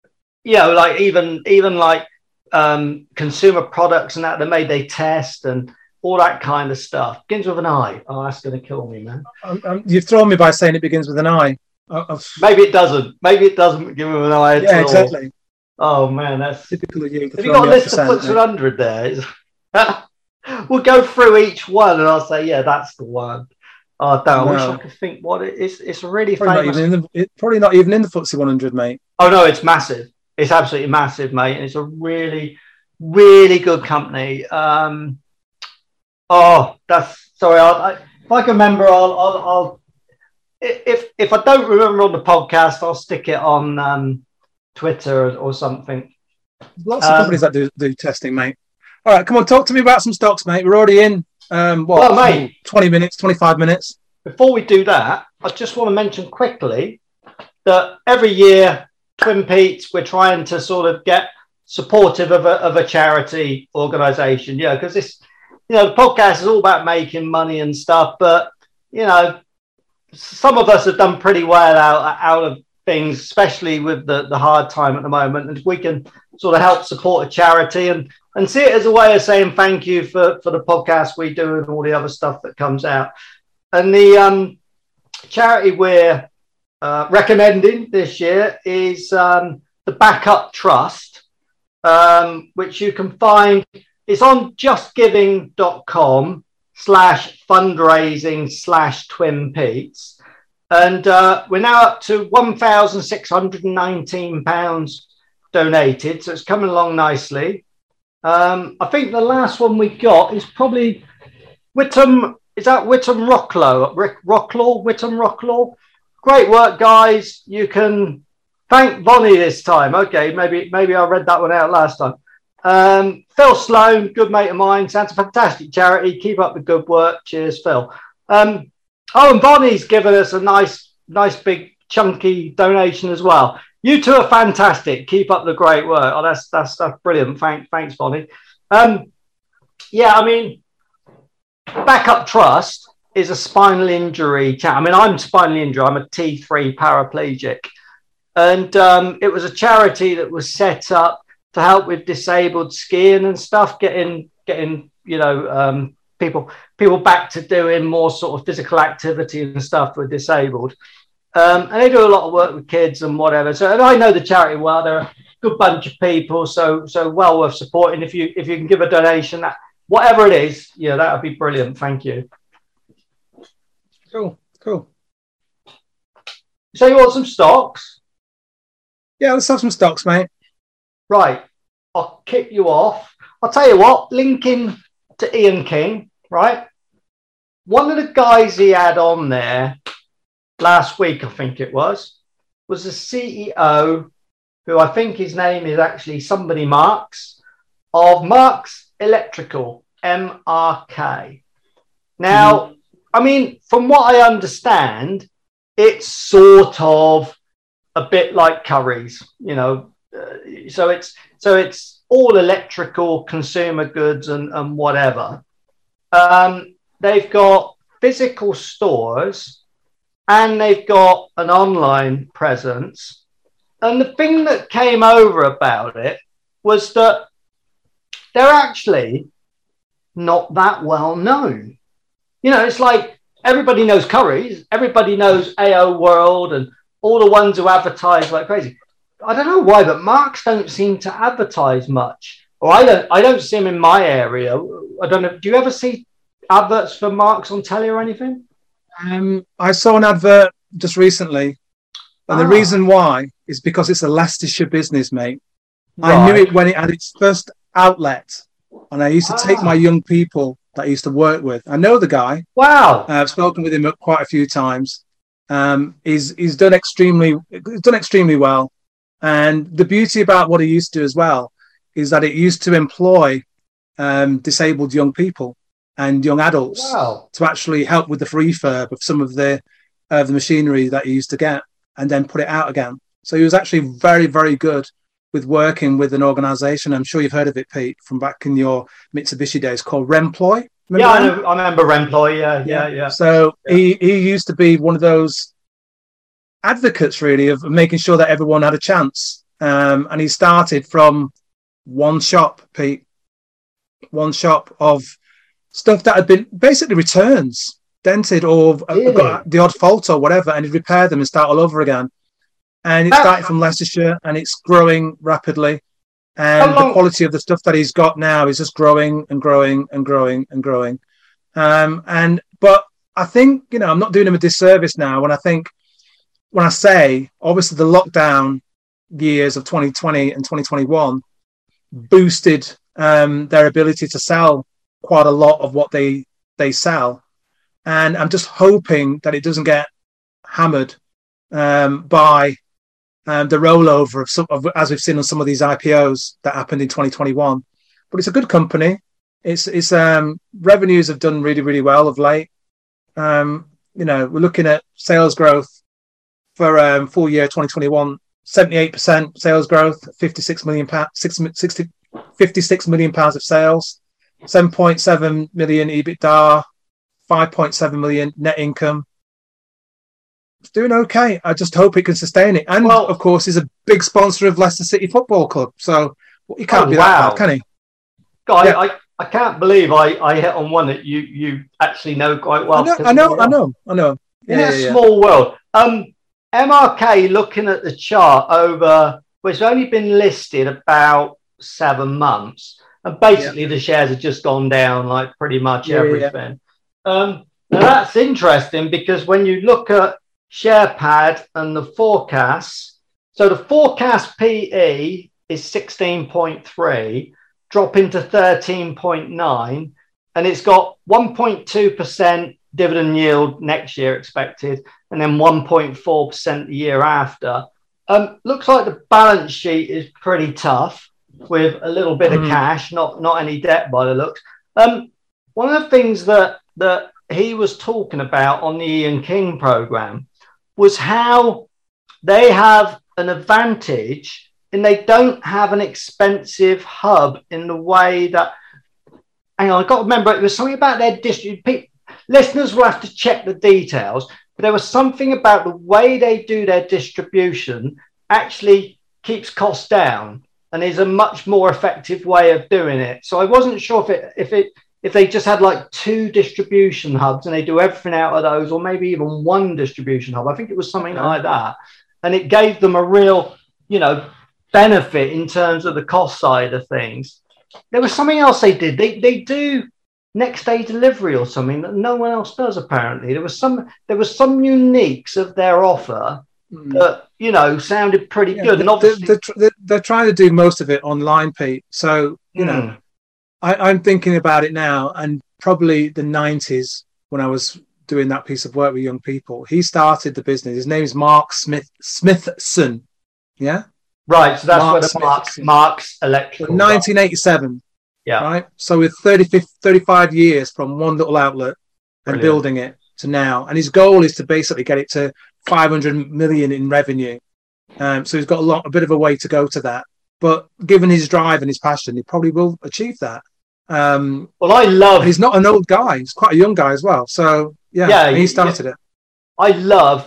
even like consumer products and that they test and all that kind of stuff. Begins with an I. Oh, that's going to kill me, man. You've thrown me by saying it begins with an I. Maybe it doesn't. Maybe it doesn't begin with an I at all. Yeah, exactly. Oh man, that's typical of you. Have you got a list of FTSE 100 there? We'll go through each one and I'll say, yeah, that's the one. Oh, damn, I wish I could think what it is. It's really famous. Probably not even in the FTSE 100, mate. Oh, no, it's massive. It's absolutely massive, mate. And it's a really, really good company. If I can remember, if I don't remember on the podcast, I'll stick it on Twitter or something. Lots of companies that do testing, mate. All right, come on, talk to me about some stocks, mate. We're already in, mate, 20 minutes, 25 minutes. Before we do that, I just want to mention quickly that every year, Twin Peaks, we're trying to sort of get supportive of a charity organisation. Yeah, because this, the podcast is all about making money and stuff, but, some of us have done pretty well out of things, especially with the hard time at the moment. And if we can sort of help support a charity and see it as a way of saying thank you for the podcast we do and all the other stuff that comes out. And the charity we're recommending this year is the Backup Trust, which you can find. It's on justgiving.com/fundraising/Twin Peaks. And we're now up to £1,619 donated. So it's coming along nicely. I think the last one we got is probably Whittam. Is that Whittam Rocklaw? Whittam Rocklaw. Great work, guys. You can thank Bonnie this time. Okay, maybe I read that one out last time. Phil Sloan, good mate of mine. Sounds a fantastic charity. Keep up the good work. Cheers, Phil. And Bonnie's given us a nice big chunky donation as well. You two are fantastic. Keep up the great work. Oh, that's brilliant. Thanks, Bonnie. Yeah, I mean, Backup Trust is a spinal injury charity. I mean, I'm spinally injured. I'm a T3 paraplegic. And it was a charity that was set up to help with disabled skiing and stuff, getting people back to doing more sort of physical activity and stuff for disabled. And they do a lot of work with kids and whatever. So, and I know the charity well. They're a good bunch of people, so well worth supporting. If you can give a donation, that whatever it is, that would be brilliant. Thank you. Cool. So you want some stocks? Yeah, let's have some stocks, mate. Right. I'll kick you off. I'll tell you what, linking to Ian King, right? One of the guys he had on there last week, I think it was the CEO, who I think his name is actually somebody Marks, of Marks Electrical, MRK. Now, I mean, from what I understand, it's sort of a bit like Currys, so it's all electrical consumer goods and whatever. They've got physical stores and they've got an online presence. And the thing that came over about it was that they're actually not that well known. It's like everybody knows Currys, everybody knows AO World and all the ones who advertise like crazy. I don't know why, but Marks don't seem to advertise much. Or I don't see them in my area. I don't know. Do you ever see adverts for Marks on telly or anything? I saw an advert just recently. And the reason why is because it's a Leicestershire business, mate. Right. I knew it when it had its first outlet. And I used to take my young people that I used to work with. I know the guy. Wow. I've spoken with him quite a few times. He's done extremely well. And the beauty about what he used to do as well is that it used to employ disabled young people and young adults to actually help with the refurb of some of the machinery that he used to get and then put it out again. So he was actually very, very good with working with an organisation. I'm sure you've heard of it, Pete, from back in your Mitsubishi days, called Remploy. I remember Remploy. Yeah. So he used to be one of those advocates, really, of making sure that everyone had a chance. And he started from one shop, Pete. One shop of stuff that had been basically returns, dented or got the odd fault or whatever, and he'd repair them and start all over again. And it started from Leicestershire, and it's growing rapidly. And the quality of the stuff that he's got now is just growing and growing and growing and growing. But I think, I'm not doing him a disservice now when I say, obviously, the lockdown years of 2020 and 2021 boosted their ability to sell quite a lot of what they sell. And I'm just hoping that it doesn't get hammered by the rollover of as we've seen on some of these IPOs that happened in 2021. But it's a good company. It's revenues have done really, really well of late. We're looking at sales growth for full year 2021, 78% sales growth, 56 million pounds of sales, 7.7 million EBITDA, 5.7 million net income. It's doing okay. I just hope it can sustain it. And of course, he's a big sponsor of Leicester City Football Club. So he can't be that bad, can he? God, yeah. I can't believe I hit on one that you actually know quite well. I know. In a small world. MRK, looking at the chart it's only been listed about 7 months. And basically the shares have just gone down like pretty much everything. Now that's interesting because when you look at SharePad and the forecasts, so the forecast PE is 16.3, dropping to 13.9, and it's got 1.2% dividend yield next year expected, and then 1.4% the year after. Looks like the balance sheet is pretty tough with a little bit of cash, not any debt by the looks. One of the things that he was talking about on the Ian King program was how they have an advantage and they don't have an expensive hub in the way that, hang on, I've got to remember, it was something about their distribution. Listeners will have to check the details, but there was something about the way they do their distribution actually keeps costs down and is a much more effective way of doing it. So I wasn't sure if they just had like 2 distribution hubs and they do everything out of those, or maybe even 1 distribution hub. I think it was something like that. And it gave them a real, benefit in terms of the cost side of things. There was something else they did. They do next day delivery or something that no one else does, apparently. There was some uniques of their offer that, sounded pretty good. And obviously they're trying to do most of it online, Pete. So, I'm thinking about it now, and probably the 90s when I was doing that piece of work with young people. He started the business. His name is Mark Smithson. Yeah? Right. So that's where the Mark's Electrical. 1987. Yeah. Right. So with 35 years from one little outlet and building it to now. And his goal is to basically get it to 500 million in revenue. So he's got a bit of a way to go to that. But given his drive and his passion, he probably will achieve that. He's not an old guy. He's quite a young guy as well. So he started it. I love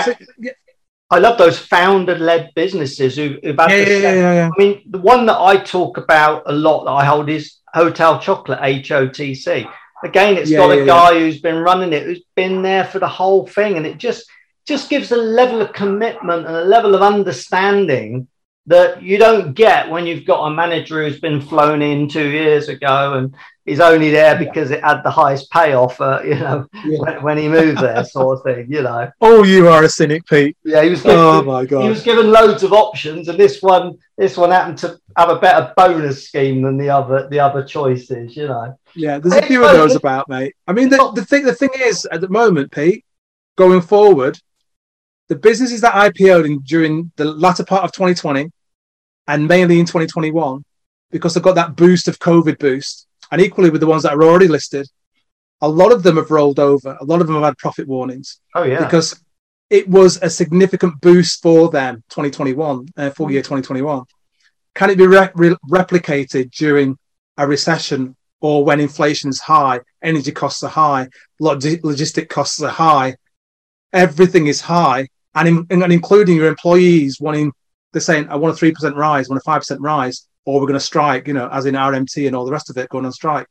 those founder-led businesses who've had I mean, the one that I talk about a lot that I hold is Hotel Chocolate, HOTC. Again, it's got a guy who's been running it, who's been there for the whole thing, and it just gives a level of commitment and a level of understanding that you don't get when you've got a manager who's been flown in 2 years ago and is only there because it had the highest pay offer, when he moved there, sort of thing, Oh, you are a cynic, Pete. Yeah, he was given loads of options, and this one happened to have a better bonus scheme than the other choices, Yeah, there's a few of those about, mate. I mean, the thing is, at the moment, Pete, going forward, the businesses that IPO'd during the latter part of 2020 and mainly in 2021, because they've got that boost of COVID boost, and equally with the ones that are already listed, a lot of them have rolled over. A lot of them have had profit warnings. Oh, yeah. Because it was a significant boost for them, 2021, full year 2021. Can it be replicated during a recession or when inflation is high, energy costs are high, logistic costs are high, everything is high, and including your employees they're saying, I want a 3% rise, I want a 5% rise, or we're going to strike, as in RMT and all the rest of it going on strike.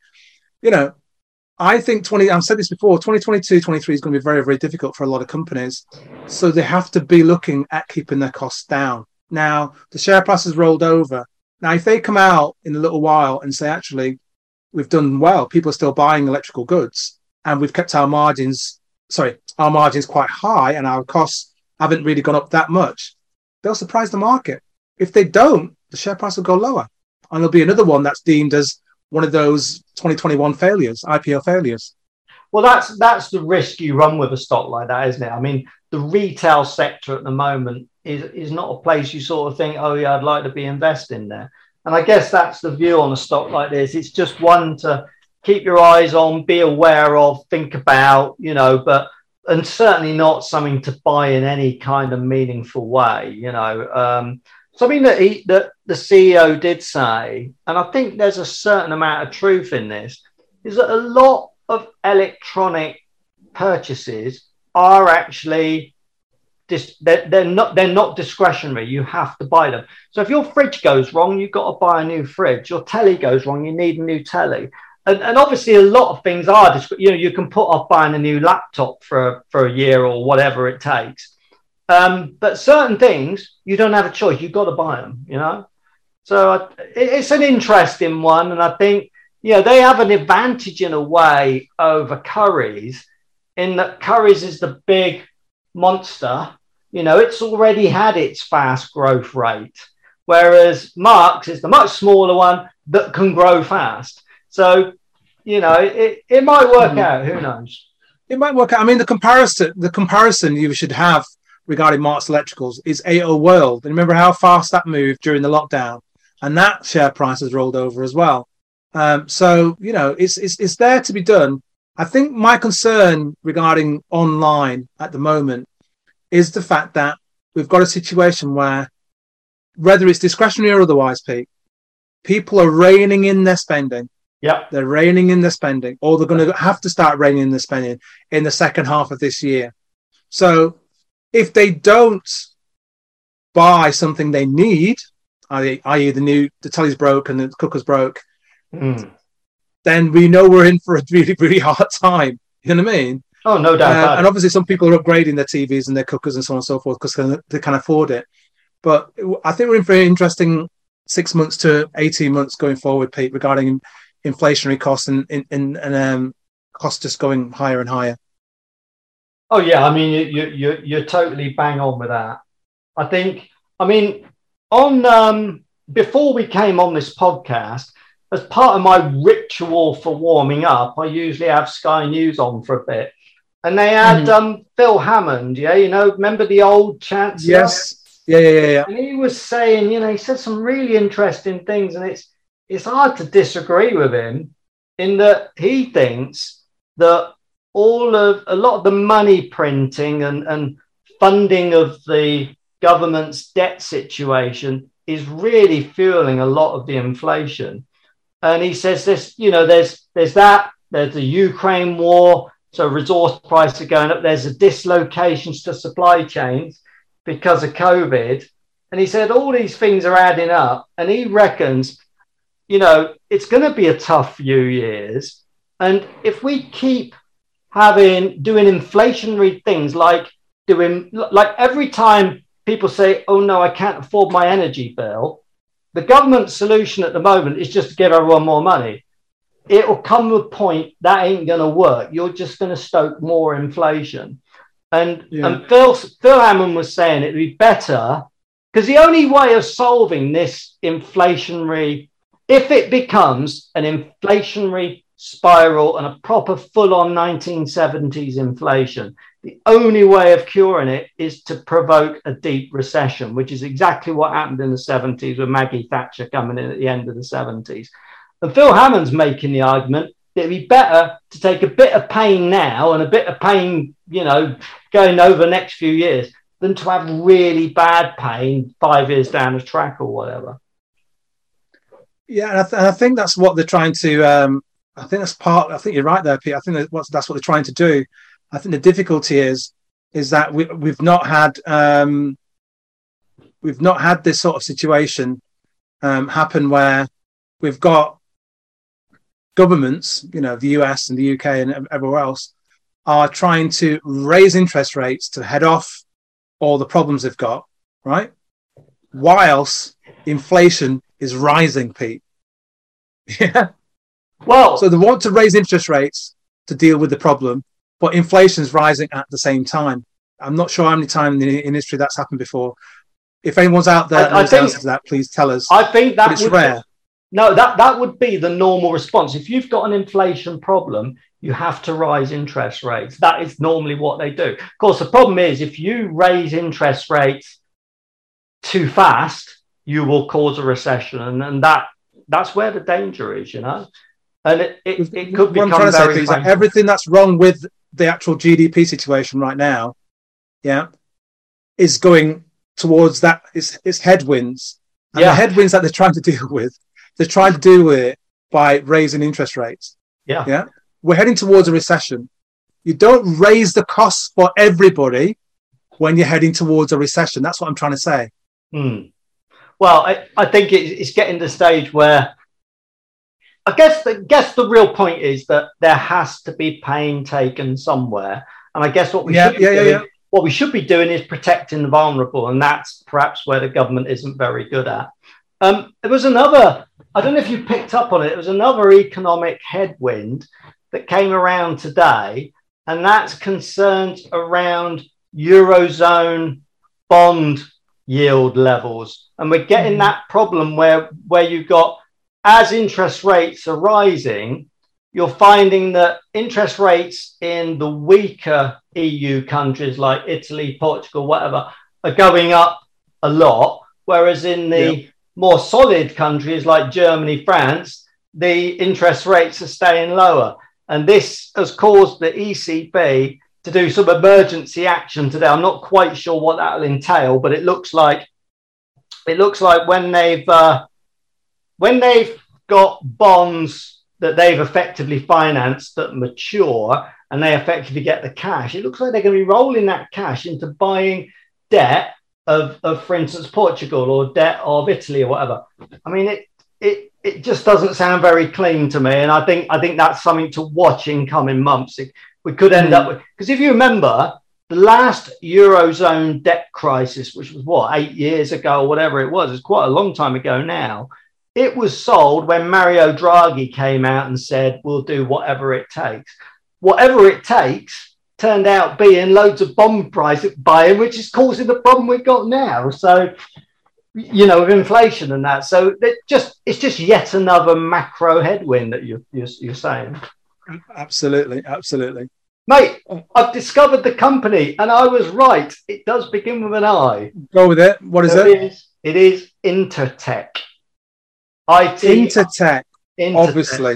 I think I've said this before, 2022, 23 is going to be very, very difficult for a lot of companies. So they have to be looking at keeping their costs down. Now, the share price has rolled over. Now, if they come out in a little while and say, actually, we've done well, people are still buying electrical goods, and we've kept our margins quite high, and our costs haven't really gone up that much, they'll surprise the market. If they don't, the share price will go lower. And there'll be another one that's deemed as one of those 2021 failures, IPO failures. Well, that's the risk you run with a stock like that, isn't it? I mean, the retail sector at the moment is not a place you sort of think, oh, yeah, I'd like to be investing there. And I guess that's the view on a stock like this. It's just one to keep your eyes on, be aware of, think about, and certainly not something to buy in any kind of meaningful way, Something that the CEO did say, and I think there's a certain amount of truth in this, is that a lot of electronic purchases are actually they're not discretionary. You have to buy them. So if your fridge goes wrong, you've got to buy a new fridge. Your telly goes wrong, you need a new telly. And obviously a lot of things are, you can put off buying a new laptop for a year or whatever it takes. But certain things, you don't have a choice. You've got to buy them, So it's an interesting one. And I think, they have an advantage in a way over Currys, in that Currys is the big monster. It's already had its fast growth rate, whereas Marks is the much smaller one that can grow fast. So, it might work out. Who knows? It might work out. I mean, the comparison you should have regarding Marks Electricals is AO World. And remember how fast that moved during the lockdown, and that share price has rolled over as well. So it's there to be done. I think my concern regarding online at the moment is the fact that we've got a situation where, whether it's discretionary or otherwise, Pete, people are reining in their spending. Yeah, they're reining in their spending, or they're going to have to start reining in their spending in the second half of this year. So if they don't buy something they need, i.e. the telly's broke and the cooker's broke, then we know we're in for a really, really hard time. You know what I mean? Oh, no doubt. And obviously some people are upgrading their TVs and their cookers and so on and so forth because they can afford it. But I think we're in for an interesting 6 months to 18 months going forward, Pete, regarding inflationary costs and costs just going higher and higher. Oh, yeah. I mean, you're totally bang on with that. Before we came on this podcast, as part of my ritual for warming up, I usually have Sky News on for a bit. And they had Phil Hammond, remember the old Chancellor? Yes. Yeah. And he was saying, he said some really interesting things, and it's hard to disagree with him in that he thinks that a lot of the money printing and funding of the government's debt situation is really fueling a lot of the inflation. And he says this, there's the Ukraine war, so resource prices are going up. There's a dislocations to supply chains because of COVID. And he said all these things are adding up. And he reckons, it's going to be a tough few years. And if we keep doing inflationary things like every time people say, oh, no, I can't afford my energy bill, the government solution at the moment is just to give everyone more money. It will come to a point that ain't going to work. You're just going to stoke more inflation. And Phil Hammond was saying it'd be better, because the only way of solving this inflationary, if it becomes an inflationary spiral and a proper full-on 1970s inflation, the only way of curing it is to provoke a deep recession, which is exactly what happened in the 70s with Maggie Thatcher coming in at the end of the 70s. And Phil Hammond's making the argument that it'd be better to take a bit of pain now and a bit of pain, going over the next few years than to have really bad pain 5 years down the track or whatever. Yeah, and I think that's what they're trying to. I think you're right there, Pete. I think that's what they're trying to do. I think the difficulty is that we've not had this sort of situation happen where we've got governments, the US and the UK and everywhere else, are trying to raise interest rates to head off all the problems they've got, right? Whilst inflation is rising, Pete. Yeah. Well, so they want to raise interest rates to deal with the problem, but inflation is rising at the same time. I'm not sure how many times in history that's happened before. If anyone's out there that knows answer to that, please tell us. I think that it's rare. No, that would be the normal response. If you've got an inflation problem, you have to rise interest rates. That is normally what they do. Of course, the problem is if you raise interest rates too fast, you will cause a recession. And that's where the danger is, And it could become very painful. Everything that's wrong with the actual GDP situation right now, is going towards that. It's headwinds. And the headwinds that they're trying to deal with, they're trying to deal with it by raising interest rates. Yeah. We're heading towards a recession. You don't raise the costs for everybody when you're heading towards a recession. That's what I'm trying to say. Well, I think it's getting to the stage where I guess the real point is that there has to be pain taken somewhere. And I guess what we should be doing is protecting the vulnerable. And that's perhaps where the government isn't very good at. There was another, I don't know if you picked up on it, was another economic headwind that came around today, and that's concerns around Eurozone bond yield levels. And we're getting that problem where you've got, as interest rates are rising, you're finding that interest rates in the weaker EU countries like Italy, Portugal, whatever, are going up a lot, whereas in the more solid countries like Germany, France, the interest rates are staying lower. And this has caused the ECB to do some emergency action today. I'm not quite sure what that'll entail, but it looks like when they've got bonds that they've effectively financed that mature and they effectively get the cash, it looks like they're going to be rolling that cash into buying debt of for instance, Portugal or debt of Italy or whatever. I mean, it just doesn't sound very clean to me. And I think that's something to watch in coming months. We could end up with, because if you remember, the last Eurozone debt crisis, which was 8 years ago or whatever it was, it's quite a long time ago now. It was sold when Mario Draghi came out and said, we'll do whatever it takes. Whatever it takes turned out being loads of bond price buying, which is causing the problem we've got now. So, you know, with inflation and that. So it's just yet another macro headwind that you're saying. Absolutely. Mate, I've discovered the company and I was right. It does begin with an I. Go with it. What is it? It is Intertek. Intertek, obviously.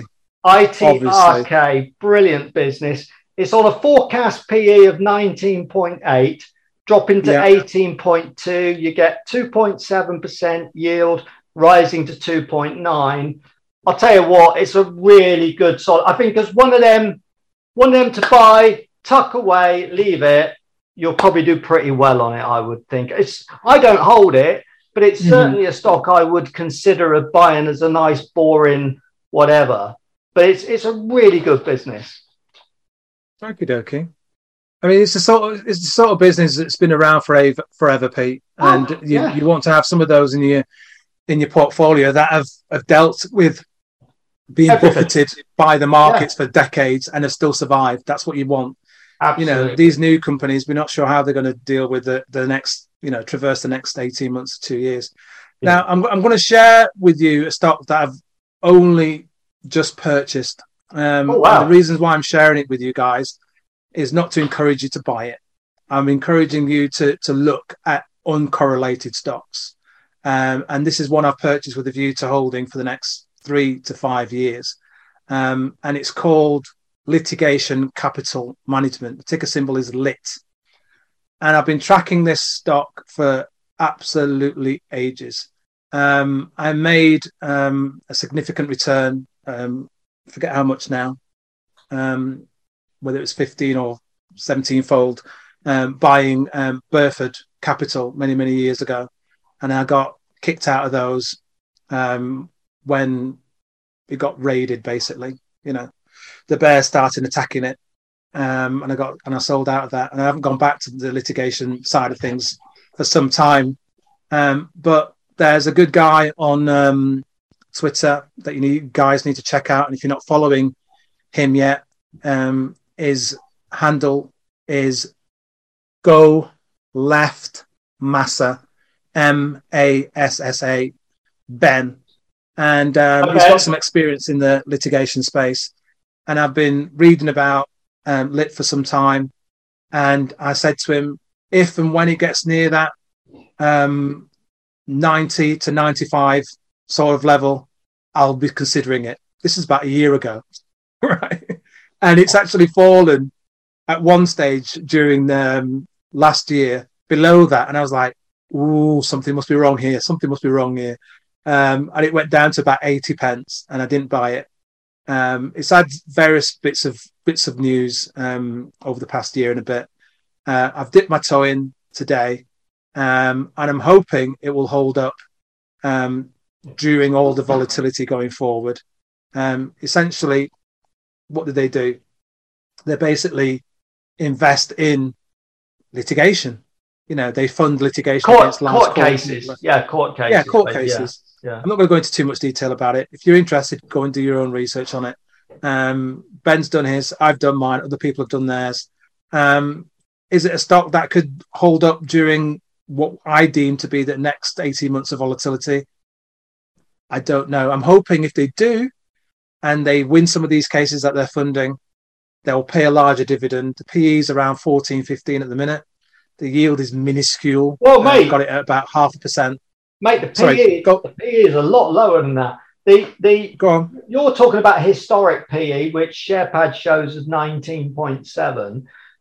ITRK, brilliant business. It's on a forecast PE of 19.8, dropping to 18.2. You get 2.7% yield, rising to 2.9. I'll tell you what, it's a really good solid. I think as one of them to buy, tuck away, leave it. You'll probably do pretty well on it, I would think. I don't hold it, but it's certainly a stock I would consider buying as a nice, boring whatever. But it's a really good business. Okie dokie. I mean, it's the sort of business that's been around forever, Pete. And you want to have some of those in your portfolio that have dealt with being buffeted by the markets for decades and have still survived. That's what you want. Absolutely. You know, these new companies, we're not sure how they're going to deal with the next, traverse the next 18 months to 2 years. Yeah. Now, I'm going to share with you a stock that I've only just purchased. And the reasons why I'm sharing it with you guys is not to encourage you to buy it. I'm encouraging you to look at uncorrelated stocks. And this is one I've purchased with a view to holding for the next 3 to 5 years. And it's called Litigation Capital Management. The ticker symbol is LIT. And I've been tracking this stock for absolutely ages. I made a significant return. Forget how much now, whether it was 15 or 17-fold, buying Burford Capital many years ago. And I got kicked out of those when it got raided, basically. The bears started attacking it, and I sold out of that. And I haven't gone back to the litigation side of things for some time. But there's a good guy on Twitter that you guys need to check out. And if you're not following him yet, his handle is Go Left Massa, Massa, Ben. And he's got some experience in the litigation space. And I've been reading about LIT for some time. And I said to him, if and when it gets near that 90 to 95 sort of level, I'll be considering it. This is about a year ago, right? And it's actually fallen at one stage during last year below that. And I was like, ooh, something must be wrong here. And it went down to about 80 pence and I didn't buy it. It's had various bits of news over the past year and a bit. I've dipped my toe in today, and I'm hoping it will hold up during all the volatility going forward. Essentially, what do? They basically invest in litigation. They fund litigation against large court cases. Court cases. Yeah, court cases. Yeah. I'm not going to go into too much detail about it. If you're interested, go and do your own research on it. Ben's done his, I've done mine, other people have done theirs. Is it a stock that could hold up during what I deem to be the next 18 months of volatility? I don't know. I'm hoping if they do, and they win some of these cases that they're funding, they'll pay a larger dividend. The PE is around 14, 15 at the minute. The yield is minuscule. Well, mate, got it at about 0.5%. Mate, the PE is a lot lower than that. Go on. You're talking about historic PE, which SharePad shows as 19.7.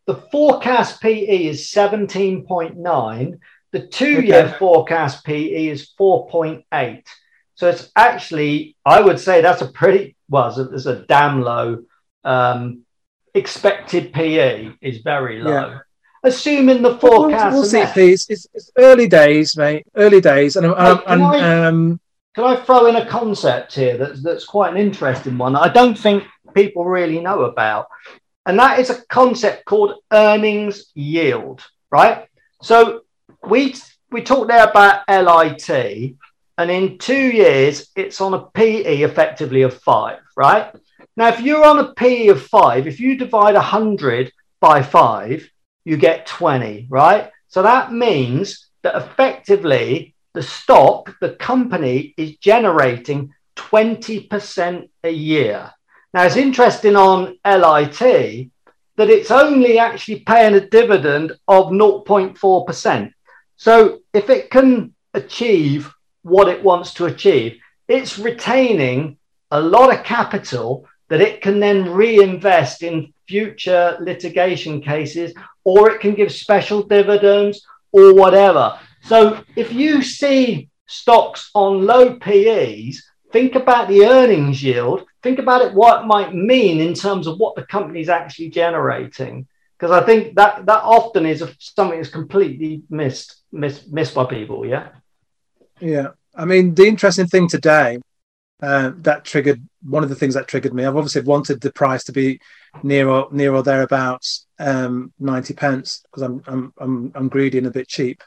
the forecast PE is 17.9. The 2-year forecast PE is 4.8. So it's actually, I would say that's a pretty, it's a damn low. Expected PE is very low. Yeah. Assuming the forecast. We'll see, please. It's early days, mate. Early days. Can I throw in a concept here that's quite an interesting one I don't think people really know about? And that is a concept called earnings yield, right? So we talked there about LIT, and in 2 years, it's on a PE effectively of 5, right? Now, if you're on a PE of 5, if you divide 100 by 5, you get 20, right? So that means that effectively the company is generating 20% a year. Now, it's interesting on LIT that it's only actually paying a dividend of 0.4%. So if it can achieve what it wants to achieve, it's retaining a lot of capital that it can then reinvest in future litigation cases, or it can give special dividends or whatever. So if you see stocks on low PEs, think about the earnings yield, think about it, what it might mean in terms of what the company's actually generating. Because I think that often is something that's completely missed by people, yeah? Yeah. I mean, the interesting thing today, one of the things that triggered me, I've obviously wanted the price to be near or thereabouts 90 pence, because I'm greedy and a bit cheap.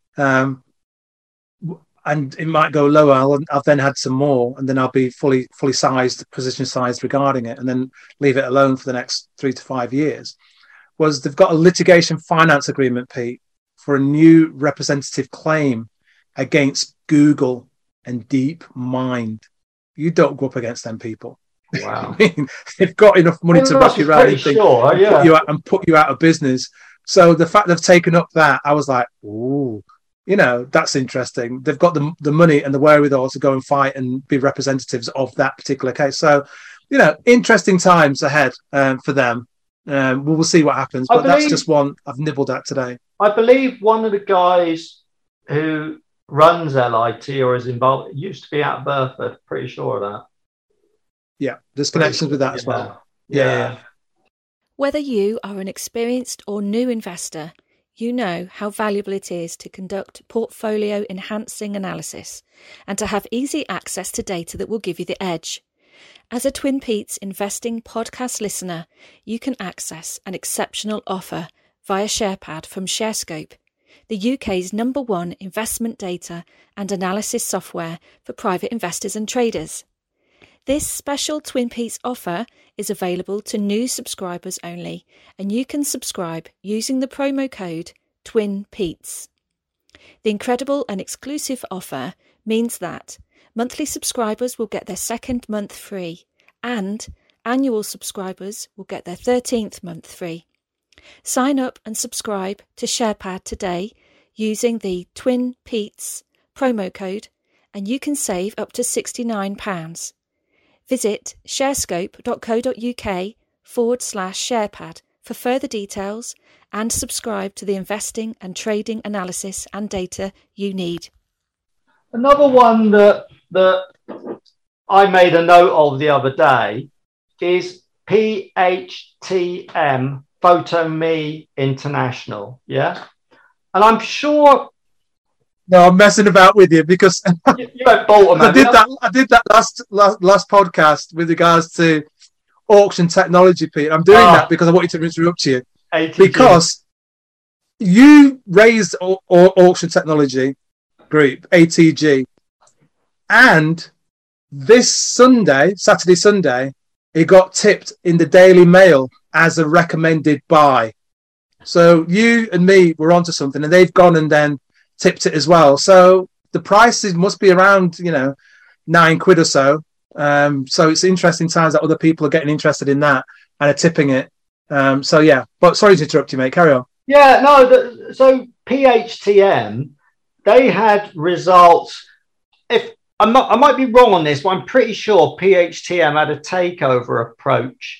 And it might go lower. I've then had some more, and then I'll be fully position sized regarding it, and then leave it alone for the next 3 to 5 years. Was they've got a litigation finance agreement, Pete, for a new representative claim against Google and DeepMind. You don't go up against them people. Wow. I mean, they've got enough money to wrap you around and put you out of business. So the fact they've taken up that, I was like, ooh, that's interesting. They've got the money and the wherewithal to go and fight and be representatives of that particular case. So, interesting times ahead for them. We'll see what happens. But that's just one I've nibbled at today. I believe one of the guys who runs LIT or is involved used to be out of Burford. Pretty sure of that. Yeah, there's connections with that as well. Yeah. Whether you are an experienced or new investor, you know how valuable it is to conduct portfolio enhancing analysis and to have easy access to data that will give you the edge. As a Twin Peaks investing podcast listener, you can access an exceptional offer via SharePad from ShareScope, the UK's #1 investment data and analysis software for private investors and traders. This special Twin Peaks offer is available to new subscribers only, and you can subscribe using the promo code TWINPETES. The incredible and exclusive offer means that monthly subscribers will get their second month free, and annual subscribers will get their 13th month free. Sign up and subscribe to SharePad today using the Twin Petes promo code, and you can save up to £69. Visit sharescope.co.uk/SharePad for further details and subscribe to the investing and trading analysis and data you need. Another one that I made a note of the other day is PHTM PhotoMe International. Yeah. And I'm sure. No, I'm messing about with you because you went Bolton, I did that last podcast with regards to auction technology, Pete. I'm doing that because I want you to interrupt you. ATG. Because you raised auction technology group, ATG, and this Saturday, Sunday, it got tipped in the Daily Mail as a recommended buy. So you and me were onto something, and they've gone and then tipped it as well. So the prices must be around, £9 or so. So it's interesting times that other people are getting interested in that and are tipping it. But sorry to interrupt you, mate. Carry on. Yeah, no. So PHTM, they had results. I might be wrong on this, but I'm pretty sure PHTM had a takeover approach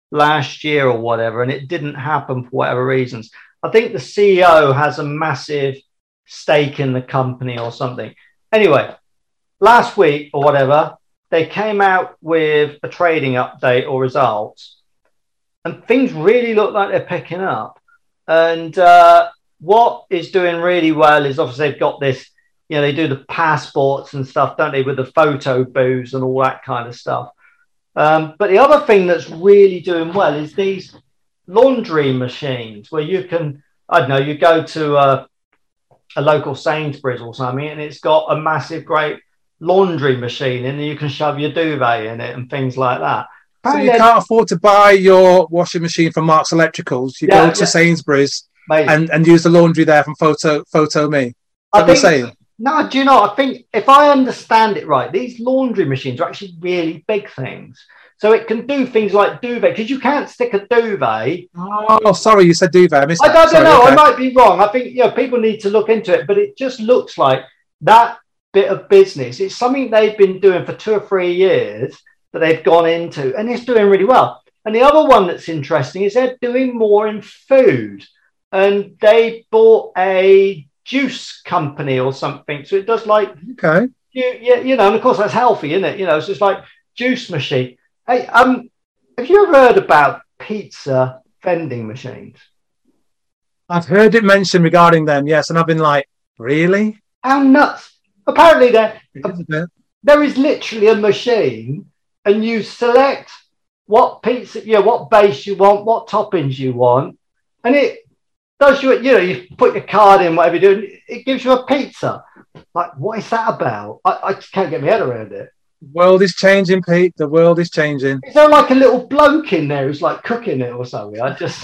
last year or whatever, and it didn't happen for whatever reasons. I think the CEO has a massive stake in the company or something. Anyway, last week or whatever, they came out with a trading update or results, and things really look like they're picking up. And what is doing really well is obviously they've got this, you know, they do the passports and stuff, don't they, with the photo booths and all that kind of stuff. But the other thing that's really doing well is these laundry machines where you can, I don't know, you go to a local Sainsbury's or something, and it's got a massive, great laundry machine, and you can shove your duvet in it and things like that. So you can't afford to buy your washing machine from Mark's Electricals. You go to Sainsbury's and use the laundry there from Photo Me. Is that what you're saying? No, do you know? I think if I understand it right, these laundry machines are actually really big things. So it can do things like duvet, because you can't stick a duvet. Oh, sorry, you said duvet. I missed that. I don't know. Okay. I might be wrong. I think people need to look into it, but it just looks like that bit of business. It's something they've been doing for 2 or 3 years that they've gone into, and it's doing really well. And the other one that's interesting is they're doing more in food, and they bought a juice company or something. So it does like, okay, you know, and of course that's healthy, isn't it? You know, it's just like juice machine. Hey, have you ever heard about pizza vending machines? I've heard it mentioned regarding them, yes, and I've been like, really? How nuts! Apparently, there is literally a machine, and you select what pizza, what base you want, what toppings you want, and it does you put your card in, whatever you do, it gives you a pizza. Like, what is that about? I just can't get my head around it. The world is changing, Pete. The world is changing. Is there like a little bloke in there who's like cooking it or something? I just...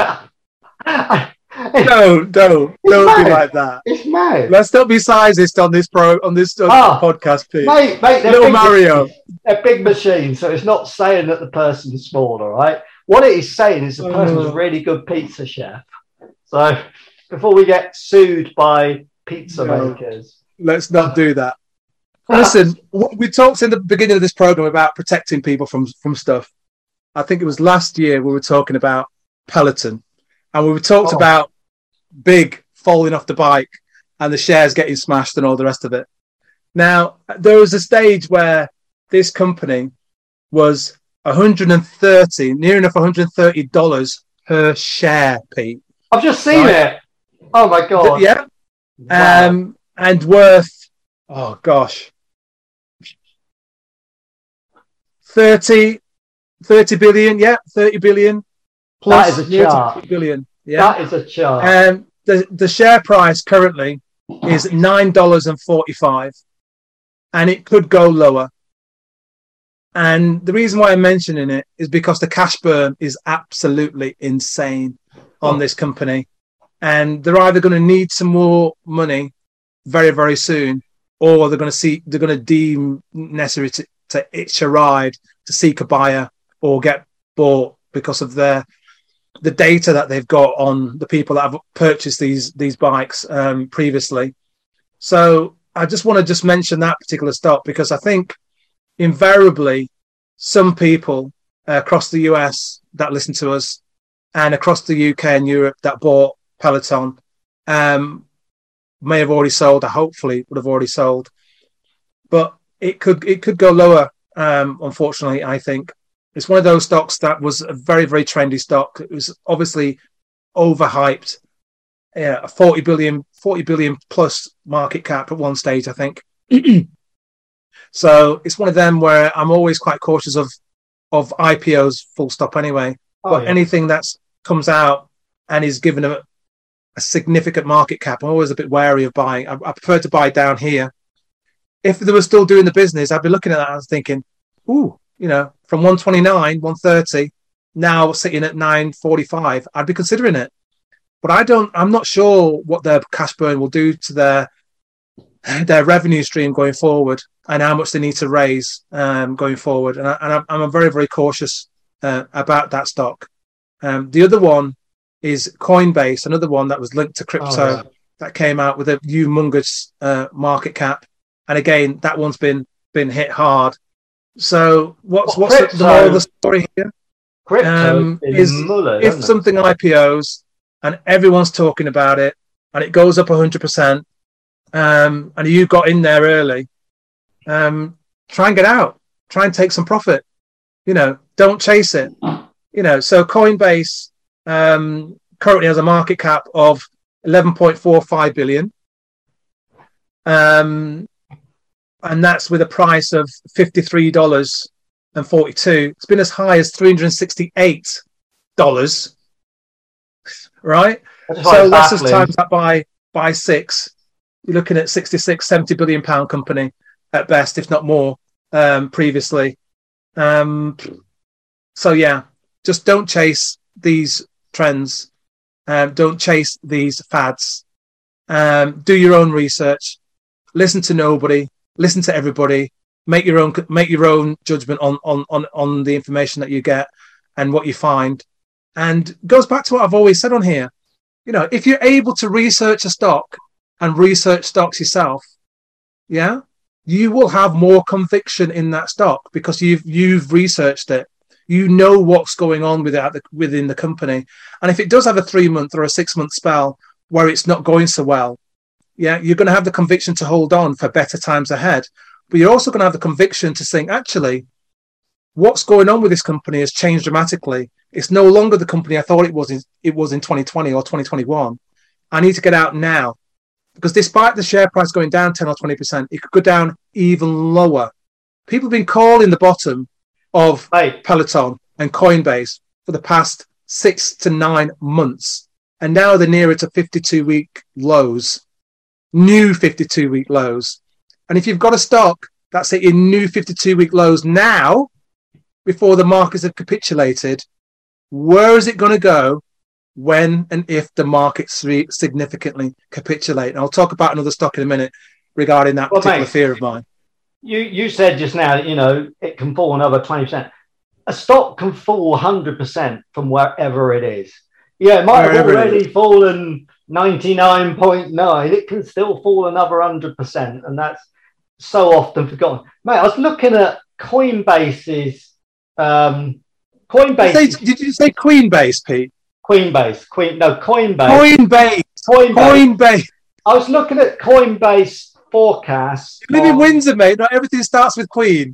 Don't be like that. It's mad. Let's not be sizist on this podcast, Pete. Mate, little Mario. They're big machines, so it's not saying that the person's small, all right? What it is saying is the person's a really good pizza chef. So before we get sued by pizza makers, let's not do that. Listen, we talked in the beginning of this program about protecting people from stuff. I think it was last year we were talking about Peloton, and we talked about Big falling off the bike and the shares getting smashed and all the rest of it. Now, there was a stage where this company was near enough $130 per share, Pete. I've just seen it. Oh my God. Yeah. Wow. And worth, oh gosh, 30 billion. Yeah. 30 billion plus. That is a chart. Billion. Yeah. That is a chart. The share price currently is $9.45, and it could go lower. And the reason why I'm mentioning it is because the cash burn is absolutely insane on this company, and they're either going to need some more money very, very soon, or they're going to deem necessary to hitch a ride to seek a buyer or get bought because of the data that they've got on the people that have purchased these bikes previously. So I just want to mention that particular stock, because I think invariably some people across the US that listen to us and across the UK and Europe that bought Peloton may have already sold, or hopefully would have already sold. But it could go lower, unfortunately, I think. It's one of those stocks that was a very, very trendy stock. It was obviously overhyped. Yeah, a 40 billion plus market cap at one stage, I think. So it's one of them where I'm always quite cautious of IPOs, full stop anyway. But anything that comes out and is given a significant market cap, I'm always a bit wary of buying. I prefer to buy down here. If they were still doing the business, I'd be looking at that and I was thinking, from 129, 130, now sitting at 945, I'd be considering it. But I'm not sure what their cash burn will do to their revenue stream going forward, and how much they need to raise going forward. And I'm very, very cautious about that stock. The other one is Coinbase, another one that was linked to crypto that came out with a humongous market cap. And again, that one's been hit hard. So what's the moral of the story here? Crypto is if something IPOs and everyone's talking about it and it goes up 100%, and you got in there early, try and get out, try and take some profit. Don't chase it. So Coinbase currently has a market cap of 11.45 billion. And that's with a price of $53.42. It's been as high as $368, right? So let's just times that by 6. You're looking at 66, 70 billion pound company at best, if not more, previously. So yeah, just don't chase these trends. Don't chase these fads. Do your own research. Listen to nobody. Listen to everybody. Make your own judgment on the information that you get and what you find. And it goes back to what I've always said on here. If you're able to research a stock and research stocks yourself, yeah, you will have more conviction in that stock because you've researched it. You know what's going on within the company. And if it does have a 3-month or a 6-month spell where it's not going so well, yeah, you're going to have the conviction to hold on for better times ahead. But you're also going to have the conviction to think, actually, what's going on with this company has changed dramatically. It's no longer the company I thought it was in 2020 or 2021. I need to get out now. Because despite the share price going down 10 or 20%, it could go down even lower. People have been calling the bottom of Peloton and Coinbase for the past 6 to 9 months. And now they're nearer to 52-week lows, new 52-week lows. And if you've got a stock that's at your new 52-week lows now, before the markets have capitulated, where is it going to go when and if the markets significantly capitulate? And I'll talk about another stock in a minute regarding that particular fear of mine. You said just now, it can fall another 20%. A stock can fall 100% from wherever it is. Yeah, it might have already fallen 99.9. It can still fall another 100%. And that's so often forgotten. Mate, I was looking at Coinbase's... Coinbase. Did you say Queenbase, Pete? Coinbase. Coinbase. I was looking at Coinbase forecasts. You live in Windsor, mate. Not everything starts with Queen.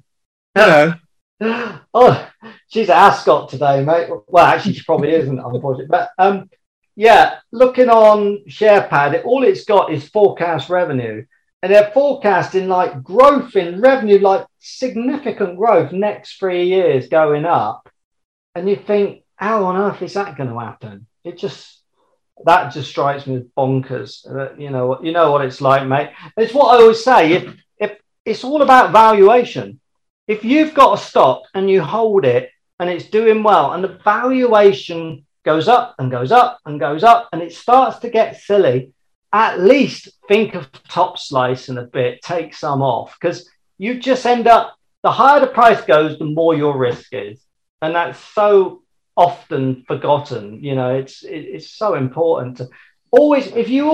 Oh, she's at Ascot today, mate. Well, actually, she probably isn't, unfortunately. But yeah, looking on SharePad, all it's got is forecast revenue. And they're forecasting like growth in revenue, like significant growth next 3 years going up. And you think, how on earth is that going to happen? That just strikes me as bonkers. You know what it's like, mate. It's what I always say. If it's all about valuation. If you've got a stock and you hold it and it's doing well and the valuation goes up and goes up and goes up and it starts to get silly, at least think of top slicing a bit, take some off, because you just end up, the higher the price goes, the more your risk is. And that's so often forgotten. It's so important to always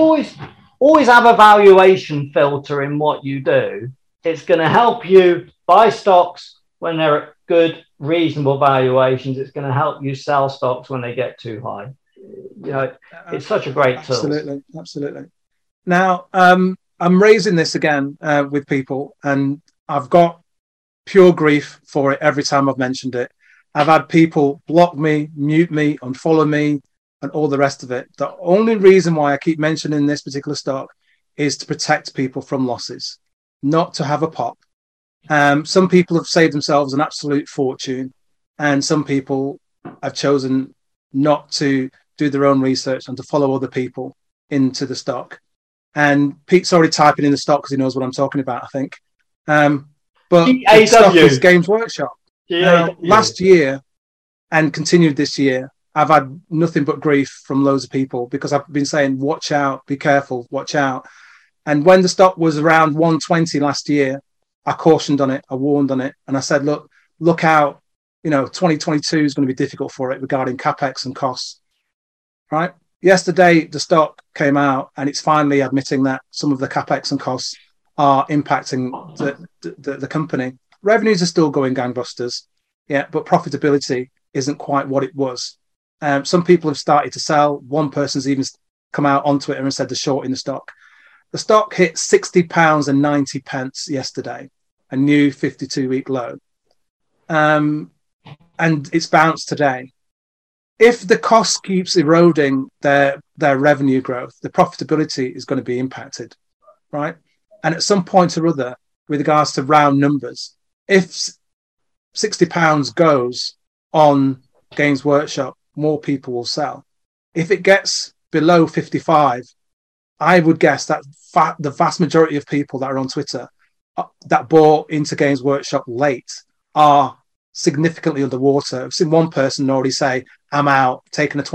have a valuation filter in what you do. It's going to help you buy stocks when they're at good, reasonable valuations. It's going to help you sell stocks when they get too high. It's such a great tool. Absolutely. Now, I'm raising this again with people, and I've got pure grief for it every time I've mentioned it. I've had people block me, mute me, unfollow me, and all the rest of it. The only reason why I keep mentioning this particular stock is to protect people from losses, not to have a pop. Some people have saved themselves an absolute fortune, and some people have chosen not to do their own research and to follow other people into the stock. And Pete's already typing in the stock because he knows what I'm talking about, I think. But the stock is Games Workshop. Now, last year and continued this year, I've had nothing but grief from loads of people because I've been saying, watch out, be careful, watch out. And when the stock was around 120 last year, I cautioned on it, I warned on it, and I said, look out, 2022 is going to be difficult for it regarding CapEx and costs, right? Yesterday, the stock came out and it's finally admitting that some of the CapEx and costs are impacting the company. Revenues are still going gangbusters, yeah, but profitability isn't quite what it was. Some people have started to sell. One person's even come out on Twitter and said they're short in the stock. The stock hit £60.90 yesterday, a new 52-week low. And it's bounced today. If the cost keeps eroding their revenue growth, the profitability is going to be impacted, right? And at some point or other, with regards to round numbers, if £60 goes on Games Workshop, more people will sell. If it gets below 55, I would guess that the vast majority of people that are on Twitter that bought into Games Workshop late are significantly underwater. I've seen one person already say, I'm out, taking a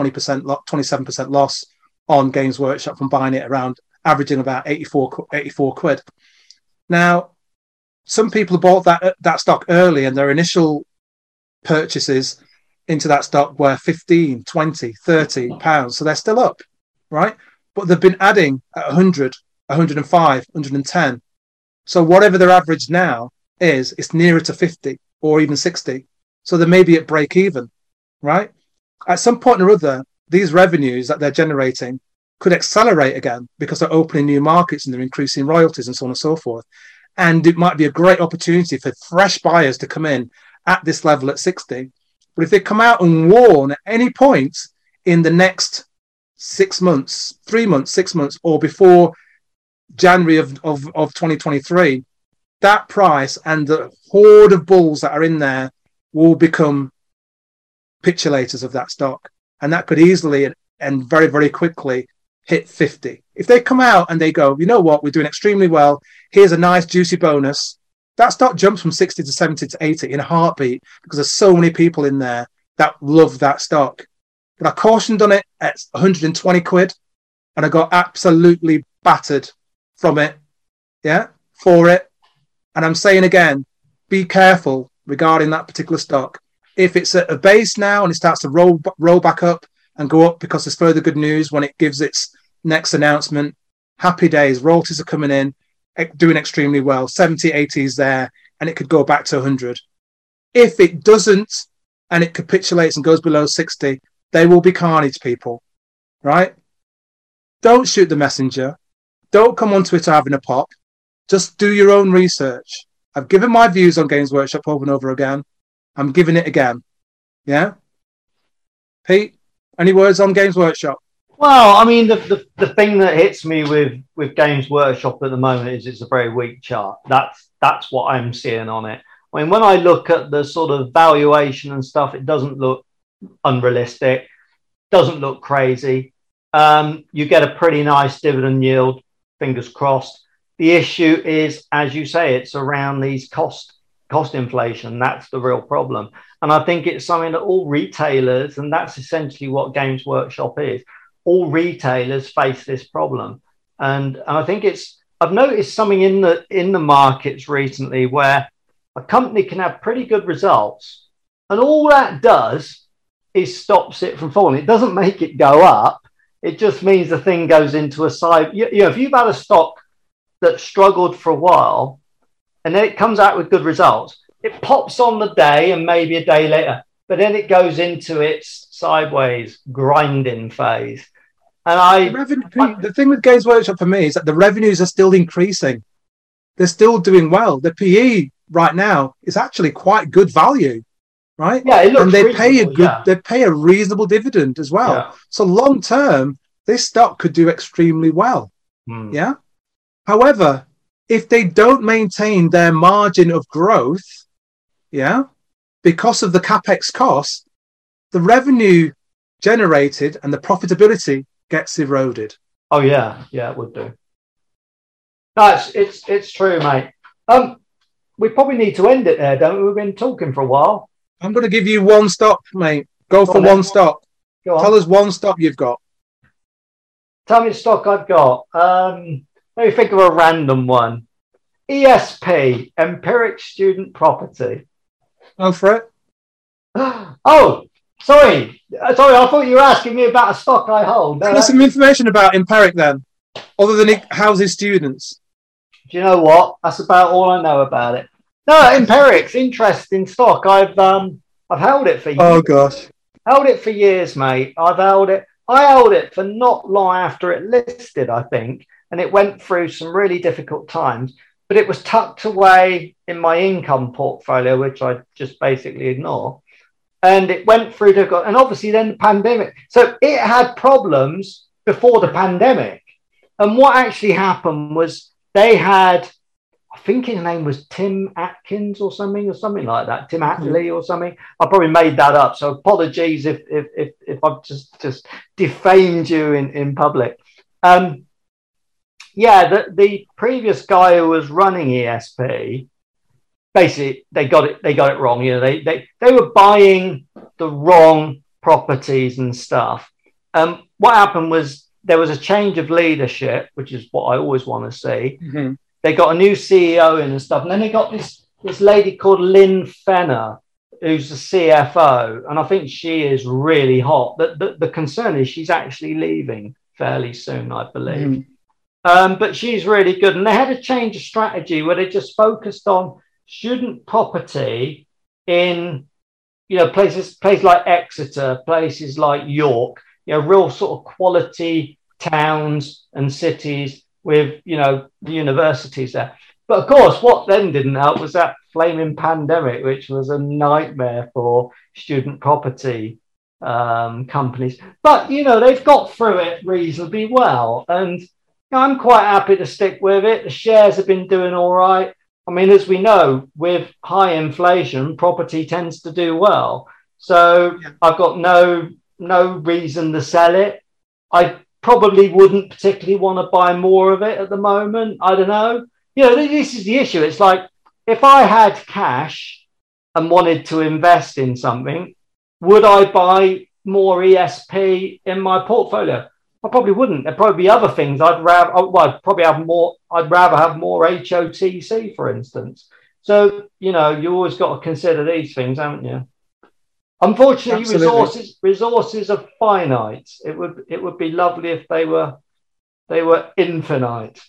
27% loss on Games Workshop from buying it around, averaging about 84 quid. Now, some people bought that stock early and their initial purchases into that stock were 15, 20, 30 pounds. So they're still up, right? But they've been adding at 100, 105, 110. So whatever their average now is, it's nearer to 50 or even 60. So they may be at break even, right? At some point or other, these revenues that they're generating could accelerate again because they're opening new markets and they're increasing royalties and so on and so forth. And it might be a great opportunity for fresh buyers to come in at this level at 60. But if they come out and warn at any point in the next 6 months, 3 months, 6 months, or before January of 2023, that price and the horde of bulls that are in there will become capitulators of that stock. And that could easily and very, very quickly hit 50. If they come out and they go, you know what, we're doing extremely well, here's a nice juicy bonus, that stock jumps from 60 to 70 to 80 in a heartbeat because there's so many people in there that love that stock. But I cautioned on it at 120 quid and I got absolutely battered from it, for it. And I'm saying again, be careful regarding that particular stock. If it's at a base now and it starts to roll back up and go up because there's further good news when it gives its next announcement, happy days, royalties are coming in, doing extremely well, 70, 80 is there, and it could go back to 100. If it doesn't and it capitulates and goes below 60, there will be carnage, people, right? Don't shoot the messenger. Don't come on Twitter having a pop. Just do your own research. I've given my views on Games Workshop over and over again. I'm giving it again. Yeah? Pete, any words on Games Workshop? Well, I mean, the thing that hits me with Games Workshop at the moment is it's a very weak chart. That's what I'm seeing on it. I mean, when I look at the sort of valuation and stuff, it doesn't look unrealistic, doesn't look crazy. You get a pretty nice dividend yield, fingers crossed. The issue is, as you say, it's around these cost inflation. That's the real problem. And I think it's something that all retailers, and that's essentially what Games Workshop is, all retailers face this problem. And I think I've noticed something in the markets recently where a company can have pretty good results, and all that does is stops it from falling. It doesn't make it go up. It just means the thing goes into a side. If you've had a stock that struggled for a while and then it comes out with good results, it pops on the day and maybe a day later, but then it goes into its sideways grinding phase. And the thing with Games Workshop for me is that the revenues are still increasing. They're still doing well. The PE right now is actually quite good value, right? Yeah, it looks and they pay a reasonable dividend as well. Yeah. So long term, this stock could do extremely well. Yeah. However, if they don't maintain their margin of growth, because of the capex cost, the revenue generated and the profitability gets eroded. Oh yeah, it would do. No, it's true, mate. We probably need to end it there, don't we? We've been talking for a while. I'm going to give you one stop, mate. Go for one stop. Tell us one stop you've got. Tell me the stock I've got. Let me think of a random one. ESP, Empiric Student Property. Go for it. Oh, sorry. I thought you were asking me about a stock I hold. Tell us some information about Empiric then, other than it houses students. Do you know what? That's about all I know about it. No, Empiric's interesting stock. I've I've held it for years. Oh gosh. Held it for years, mate. I held it for not long after it listed, I think, and it went through some really difficult times, but it was tucked away in my income portfolio, which I just basically ignore. And it went through difficult, and obviously then the pandemic. So it had problems before the pandemic. And what actually happened was they had, I think his name was Tim Atkins or something like that. Tim Atley or something. I probably made that up. So apologies if I've just defamed you in public. The previous guy who was running ESP, basically they got it wrong. You know, they were buying the wrong properties and stuff. What happened was there was a change of leadership, which is what I always want to see. Mm-hmm. They got a new CEO in and stuff, and then they got this lady called Lynn Fenner, who's the CFO, and I think she is really hot. The concern is she's actually leaving fairly soon, I believe. Mm-hmm. But she's really good, and they had a change of strategy where they just focused on student property in, you know, places like Exeter, places like York, you know, real sort of quality towns and cities with, you know, the universities there. But of course, what then didn't help was that flaming pandemic, which was a nightmare for student property companies. But, you know, they've got through it reasonably well. And you know, I'm quite happy to stick with it. The shares have been doing all right. I mean, as we know, with high inflation, property tends to do well. So I've got no reason to sell it. I probably wouldn't particularly want to buy more of it at the moment. I don't know. You know, this is the issue. It's like if I had cash and wanted to invest in something, would I buy more ESP in my portfolio? I probably wouldn't. There'd probably be other things I'd rather. Well, I'd rather have more HOTC, for instance. So, you know, you always got to consider these things, haven't you? Unfortunately, resources are finite. It would be lovely if they were infinite.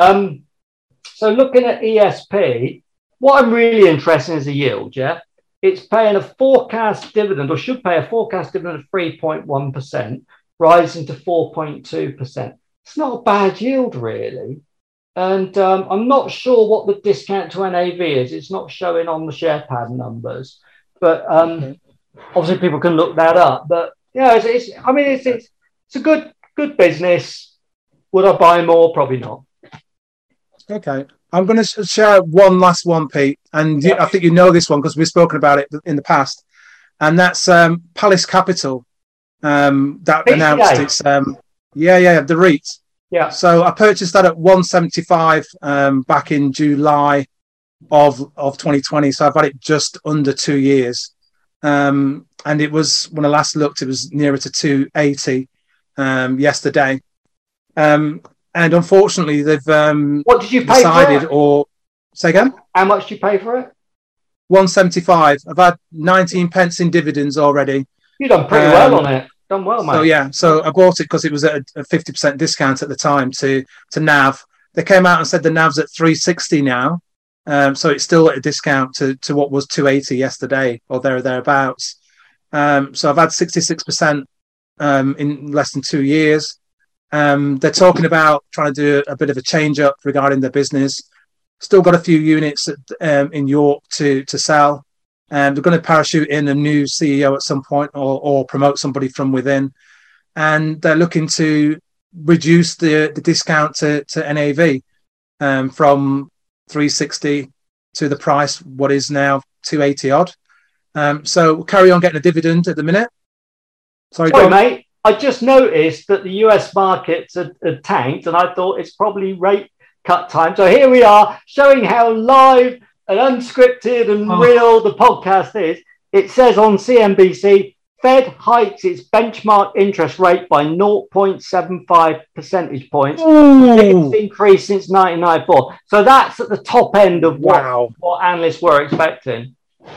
So looking at ESP, what I'm really interested in is the yield. Yeah, it's paying a forecast dividend, or should pay a forecast dividend of 3.1%, rising to 4.2%. It's not a bad yield, really. And I'm not sure what the discount to NAV is. It's not showing on the SharePad numbers, but obviously people can look that up. But yeah, it's a good business. Would I buy more? Probably not. Okay, I'm going to share one last one, Pete, and I think you know this one because we've spoken about it in the past, and that's Palace Capital. That announced its the REIT. Yeah. So I purchased that at 175 back in July of 2020. So I've had it just under 2 years. And it was, when I last looked, it was nearer to 280 yesterday. And unfortunately, they've what did you pay decided, for it? Or say again? How much did you pay for it? 175. I've had 19 pence in dividends already. You've done pretty well on it. Done well, mate. So I bought it because it was at a 50% discount at the time to NAV. They came out and said the NAV's at 360 now. So it's still at a discount to what was 280 yesterday or thereabouts. So I've had 66% in less than 2 years. They're talking about trying to do a bit of a change up regarding the business. Still got a few units in York to sell. They're going to parachute in a new CEO at some point or promote somebody from within. And they're looking to reduce the discount to NAV from 360 to the price, what is now 280 odd. So we'll carry on getting a dividend at the minute. Sorry, mate. I just noticed that the US markets had tanked, and I thought it's probably rate cut time. So here we are, showing how live and unscripted and real the podcast is. It says on CNBC, Fed hikes its benchmark interest rate by 0.75 percentage points. It's increased since 1994. So that's at the top end of what analysts were expecting.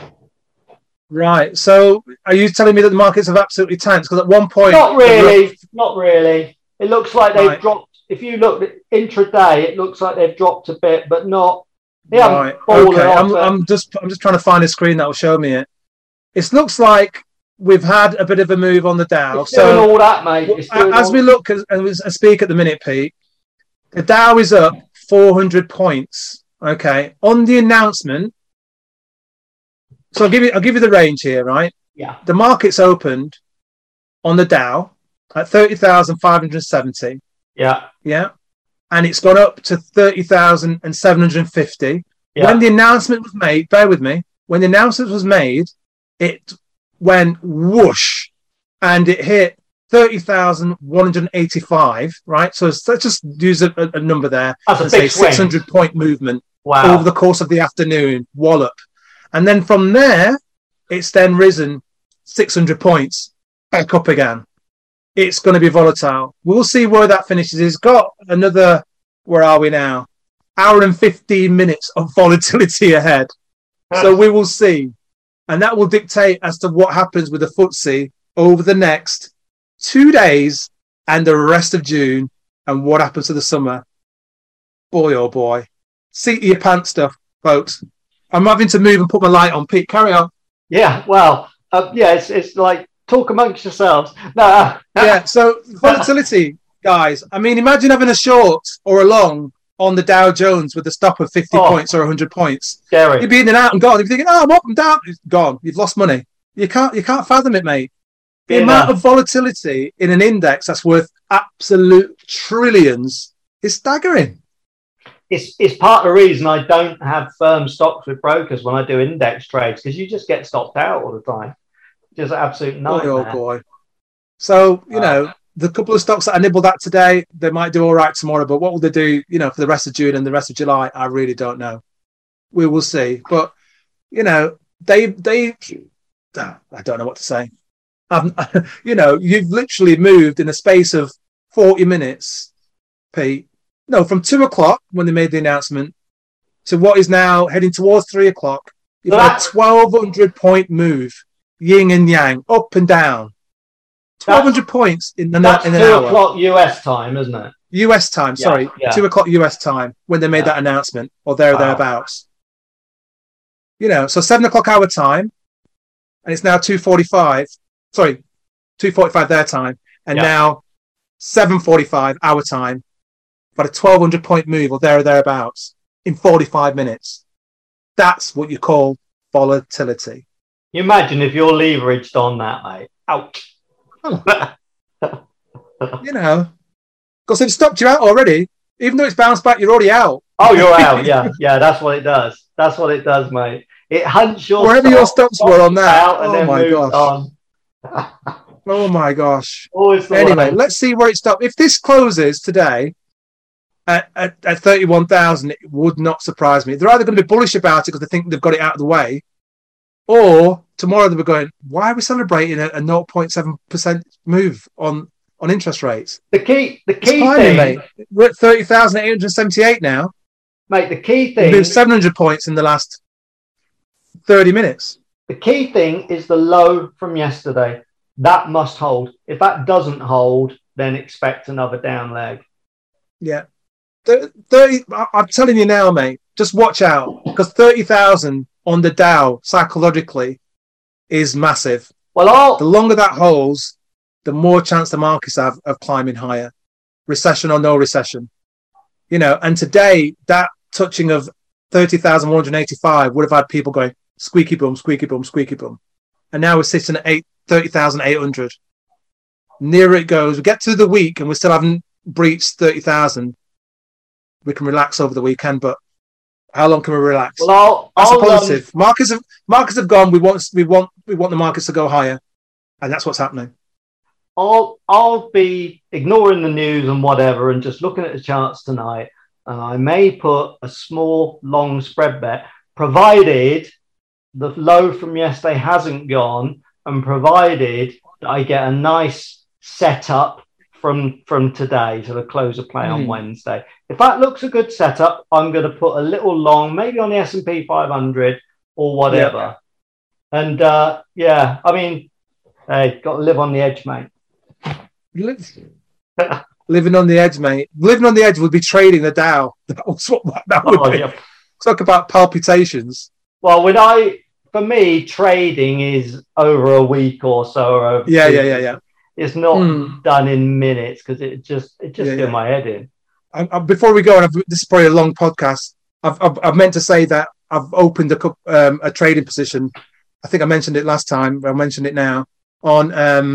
Right. So are you telling me that the markets have absolutely tanked? Because at one point... Not really. It looks like they've dropped. If you look at intraday, it looks like they've dropped a bit, but not... Right. Okay. I'm just trying to find a screen that will show me it. it looks like we've had a bit of a move on the Dow. It's doing all that, mate. As we look and speak at the minute, Pete, the Dow is up 400 points. Okay, on the announcement. So I'll give you the range here, right? Yeah. The market's opened on the Dow at 30,570. Yeah. Yeah. And it's gone up to 30,750. Yeah. When the announcement was made, bear with me. When the announcement was made, it went whoosh, and it hit 30,185. Right. So let's just use a number there. That's and a big say 600-point movement over the course of the afternoon. Wallop. And then from there, it's then risen 600 points back up again. It's going to be volatile. We'll see where that finishes. It's got another, where are we now? Hour and 15 minutes of volatility ahead. So we will see. And that will dictate as to what happens with the FTSE over the next 2 days and the rest of June, and what happens to the summer. Boy, oh boy. Seat your pants stuff, folks. I'm having to move and put my light on. Pete, carry on. Yeah, well, it's like talk amongst yourselves. No. Yeah, so volatility, guys. I mean, imagine having a short or a long on the Dow Jones with a stop of 50 points or 100 points. Scary. You'd be in and out and gone. You'd be thinking, I'm up and down. It's gone. You've lost money. You can't fathom it, mate. The amount of volatility in an index that's worth absolute trillions is staggering. It's part of the reason I don't have firm stocks with brokers when I do index trades, because you just get stopped out all the time. Just an absolute nightmare. Oh boy. So, the couple of stocks that I nibbled at today, they might do all right tomorrow, but what will they do, for the rest of June and the rest of July? I really don't know. We will see. But, they I don't know what to say. You've literally moved in a space of 40 minutes, Pete. No, from 2 o'clock when they made the announcement to what is now heading towards 3 o'clock. You've had a 1,200 point move, yin and yang, up and down. 1,200 points in an hour. That's 2 o'clock US time, isn't it? US time, sorry. Yeah. 2 o'clock US time when they made that announcement, or thereabouts. So 7 o'clock our time, and it's now 2:45. Sorry, 2:45 their time, and now 7:45 our time. But a 1,200 point move or thereabouts in 45 minutes. That's what you call volatility. You imagine if you're leveraged on that, mate. Ouch. Because it stopped you out already. Even though it's bounced back, you're already out. Oh, you're out. Yeah. That's what it does. That's what it does, mate. It hunts your wherever your stops were on that. Oh my gosh. Oh my gosh. Anyway, let's see where it stopped. If this closes today at 31,000, it would not surprise me. They're either going to be bullish about it because they think they've got it out of the way, or tomorrow they'll be going, why are we celebrating a 0.7% move on interest rates? The key thing, mate. We're at 30,878 now. Mate, the key thing... We moved 700 points in the last 30 minutes. The key thing is the low from yesterday. That must hold. If that doesn't hold, then expect another down leg. Yeah. 30. I'm telling you now, mate, just watch out, because 30,000 on the Dow psychologically is massive. Well, the longer that holds, the more chance the markets have of climbing higher, recession or no recession. And today, that touching of 30,185 would have had people going, squeaky bum, squeaky bum, squeaky bum. And now we're sitting at 30,800. Nearer it goes. We get to the week and we still haven't breached 30,000. We can relax over the weekend, but how long can we relax? Well, that's a positive. Markets have gone. We want the markets to go higher, and that's what's happening. I'll be ignoring the news and whatever, and just looking at the charts tonight. And I may put a small long spread bet, provided the low from yesterday hasn't gone, and provided that I get a nice setup from today to the close of play on Wednesday. If that looks a good setup, I'm going to put a little long, maybe on the S&P 500 or whatever. Yeah. And I mean, hey, got to live on the edge, mate. Living on the edge, mate. Living on the edge would be trading the Dow. That was what that would be. Yeah. Talk about palpitations. Well, when I for me, trading is over a week or so. Or over Yeah. It's not done in minutes because it just gets my head in. Before we go on, this is probably a long podcast. I've meant to say that I've opened a trading position. I think I mentioned it last time, but I'll mention it now on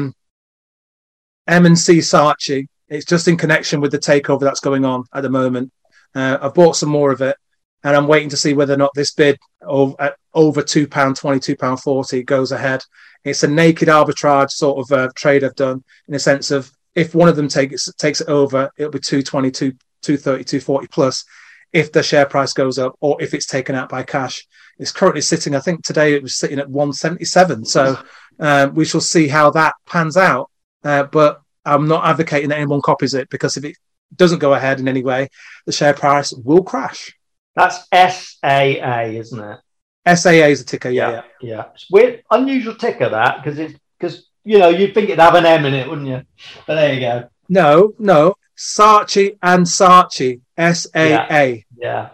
M&C Saatchi. It's just in connection with the takeover that's going on at the moment. I've bought some more of it, and I'm waiting to see whether or not this bid at over £2.20, £2.40 goes ahead. It's a naked arbitrage sort of trade I've done, in the sense of if one of them takes it over, it'll be 220, 230, 240 plus if the share price goes up or if it's taken out by cash. It's currently sitting, I think today it was sitting at 177. So we shall see how that pans out. But I'm not advocating that anyone copies it, because if it doesn't go ahead in any way, the share price will crash. That's SAA, isn't it? SAA is a ticker, yeah. It's weird, unusual ticker that, because you'd think it'd have an M in it, wouldn't you? But there you go. No, Saatchi and Saatchi, SAA. Yeah.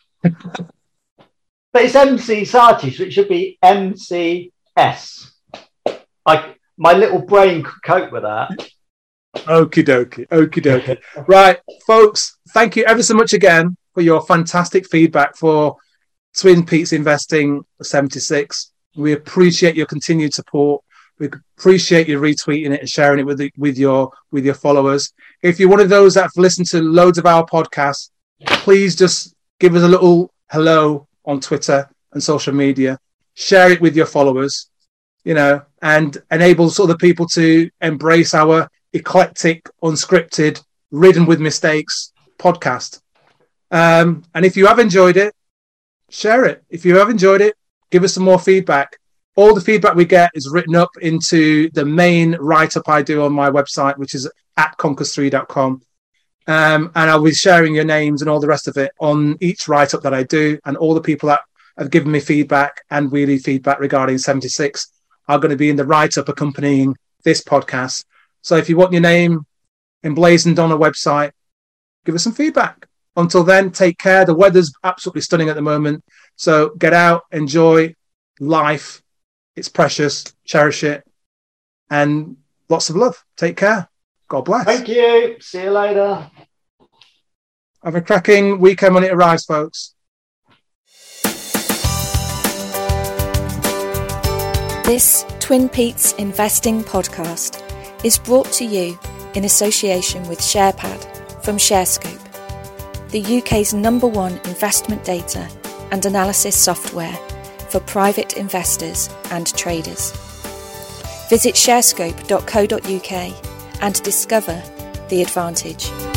But it's MC Saatchi, so it should be MCS. My little brain could cope with that. Okie dokie. Right, folks, thank you ever so much again for your fantastic feedback for Twin Peaks Investing 76. We appreciate your continued support. We appreciate you retweeting it and sharing it with your followers. If you're one of those that have listened to loads of our podcasts, please just give us a little hello on Twitter and social media. Share it with your followers, and enable other people to embrace our eclectic, unscripted, ridden with mistakes podcast. And if you have enjoyed it, share it. If you have enjoyed it, give us some more feedback. All the feedback we get is written up into the main write-up I do on my website, which is at conquers3.com. And I'll be sharing your names and all the rest of it on each write-up that I do. And all the people that have given me feedback and wheelie feedback regarding 76 are going to be in the write-up accompanying this podcast. So if you want your name emblazoned on a website, give us some feedback. Until then, take care. The weather's absolutely stunning at the moment. So get out, enjoy life. It's precious. Cherish it. And lots of love. Take care. God bless. Thank you. See you later. Have a cracking weekend when it arrives, folks. This Twin Peaks Investing podcast is brought to you in association with SharePad from ShareScope, the UK's #1 investment data and analysis software for private investors and traders. Visit sharescope.co.uk and discover the advantage.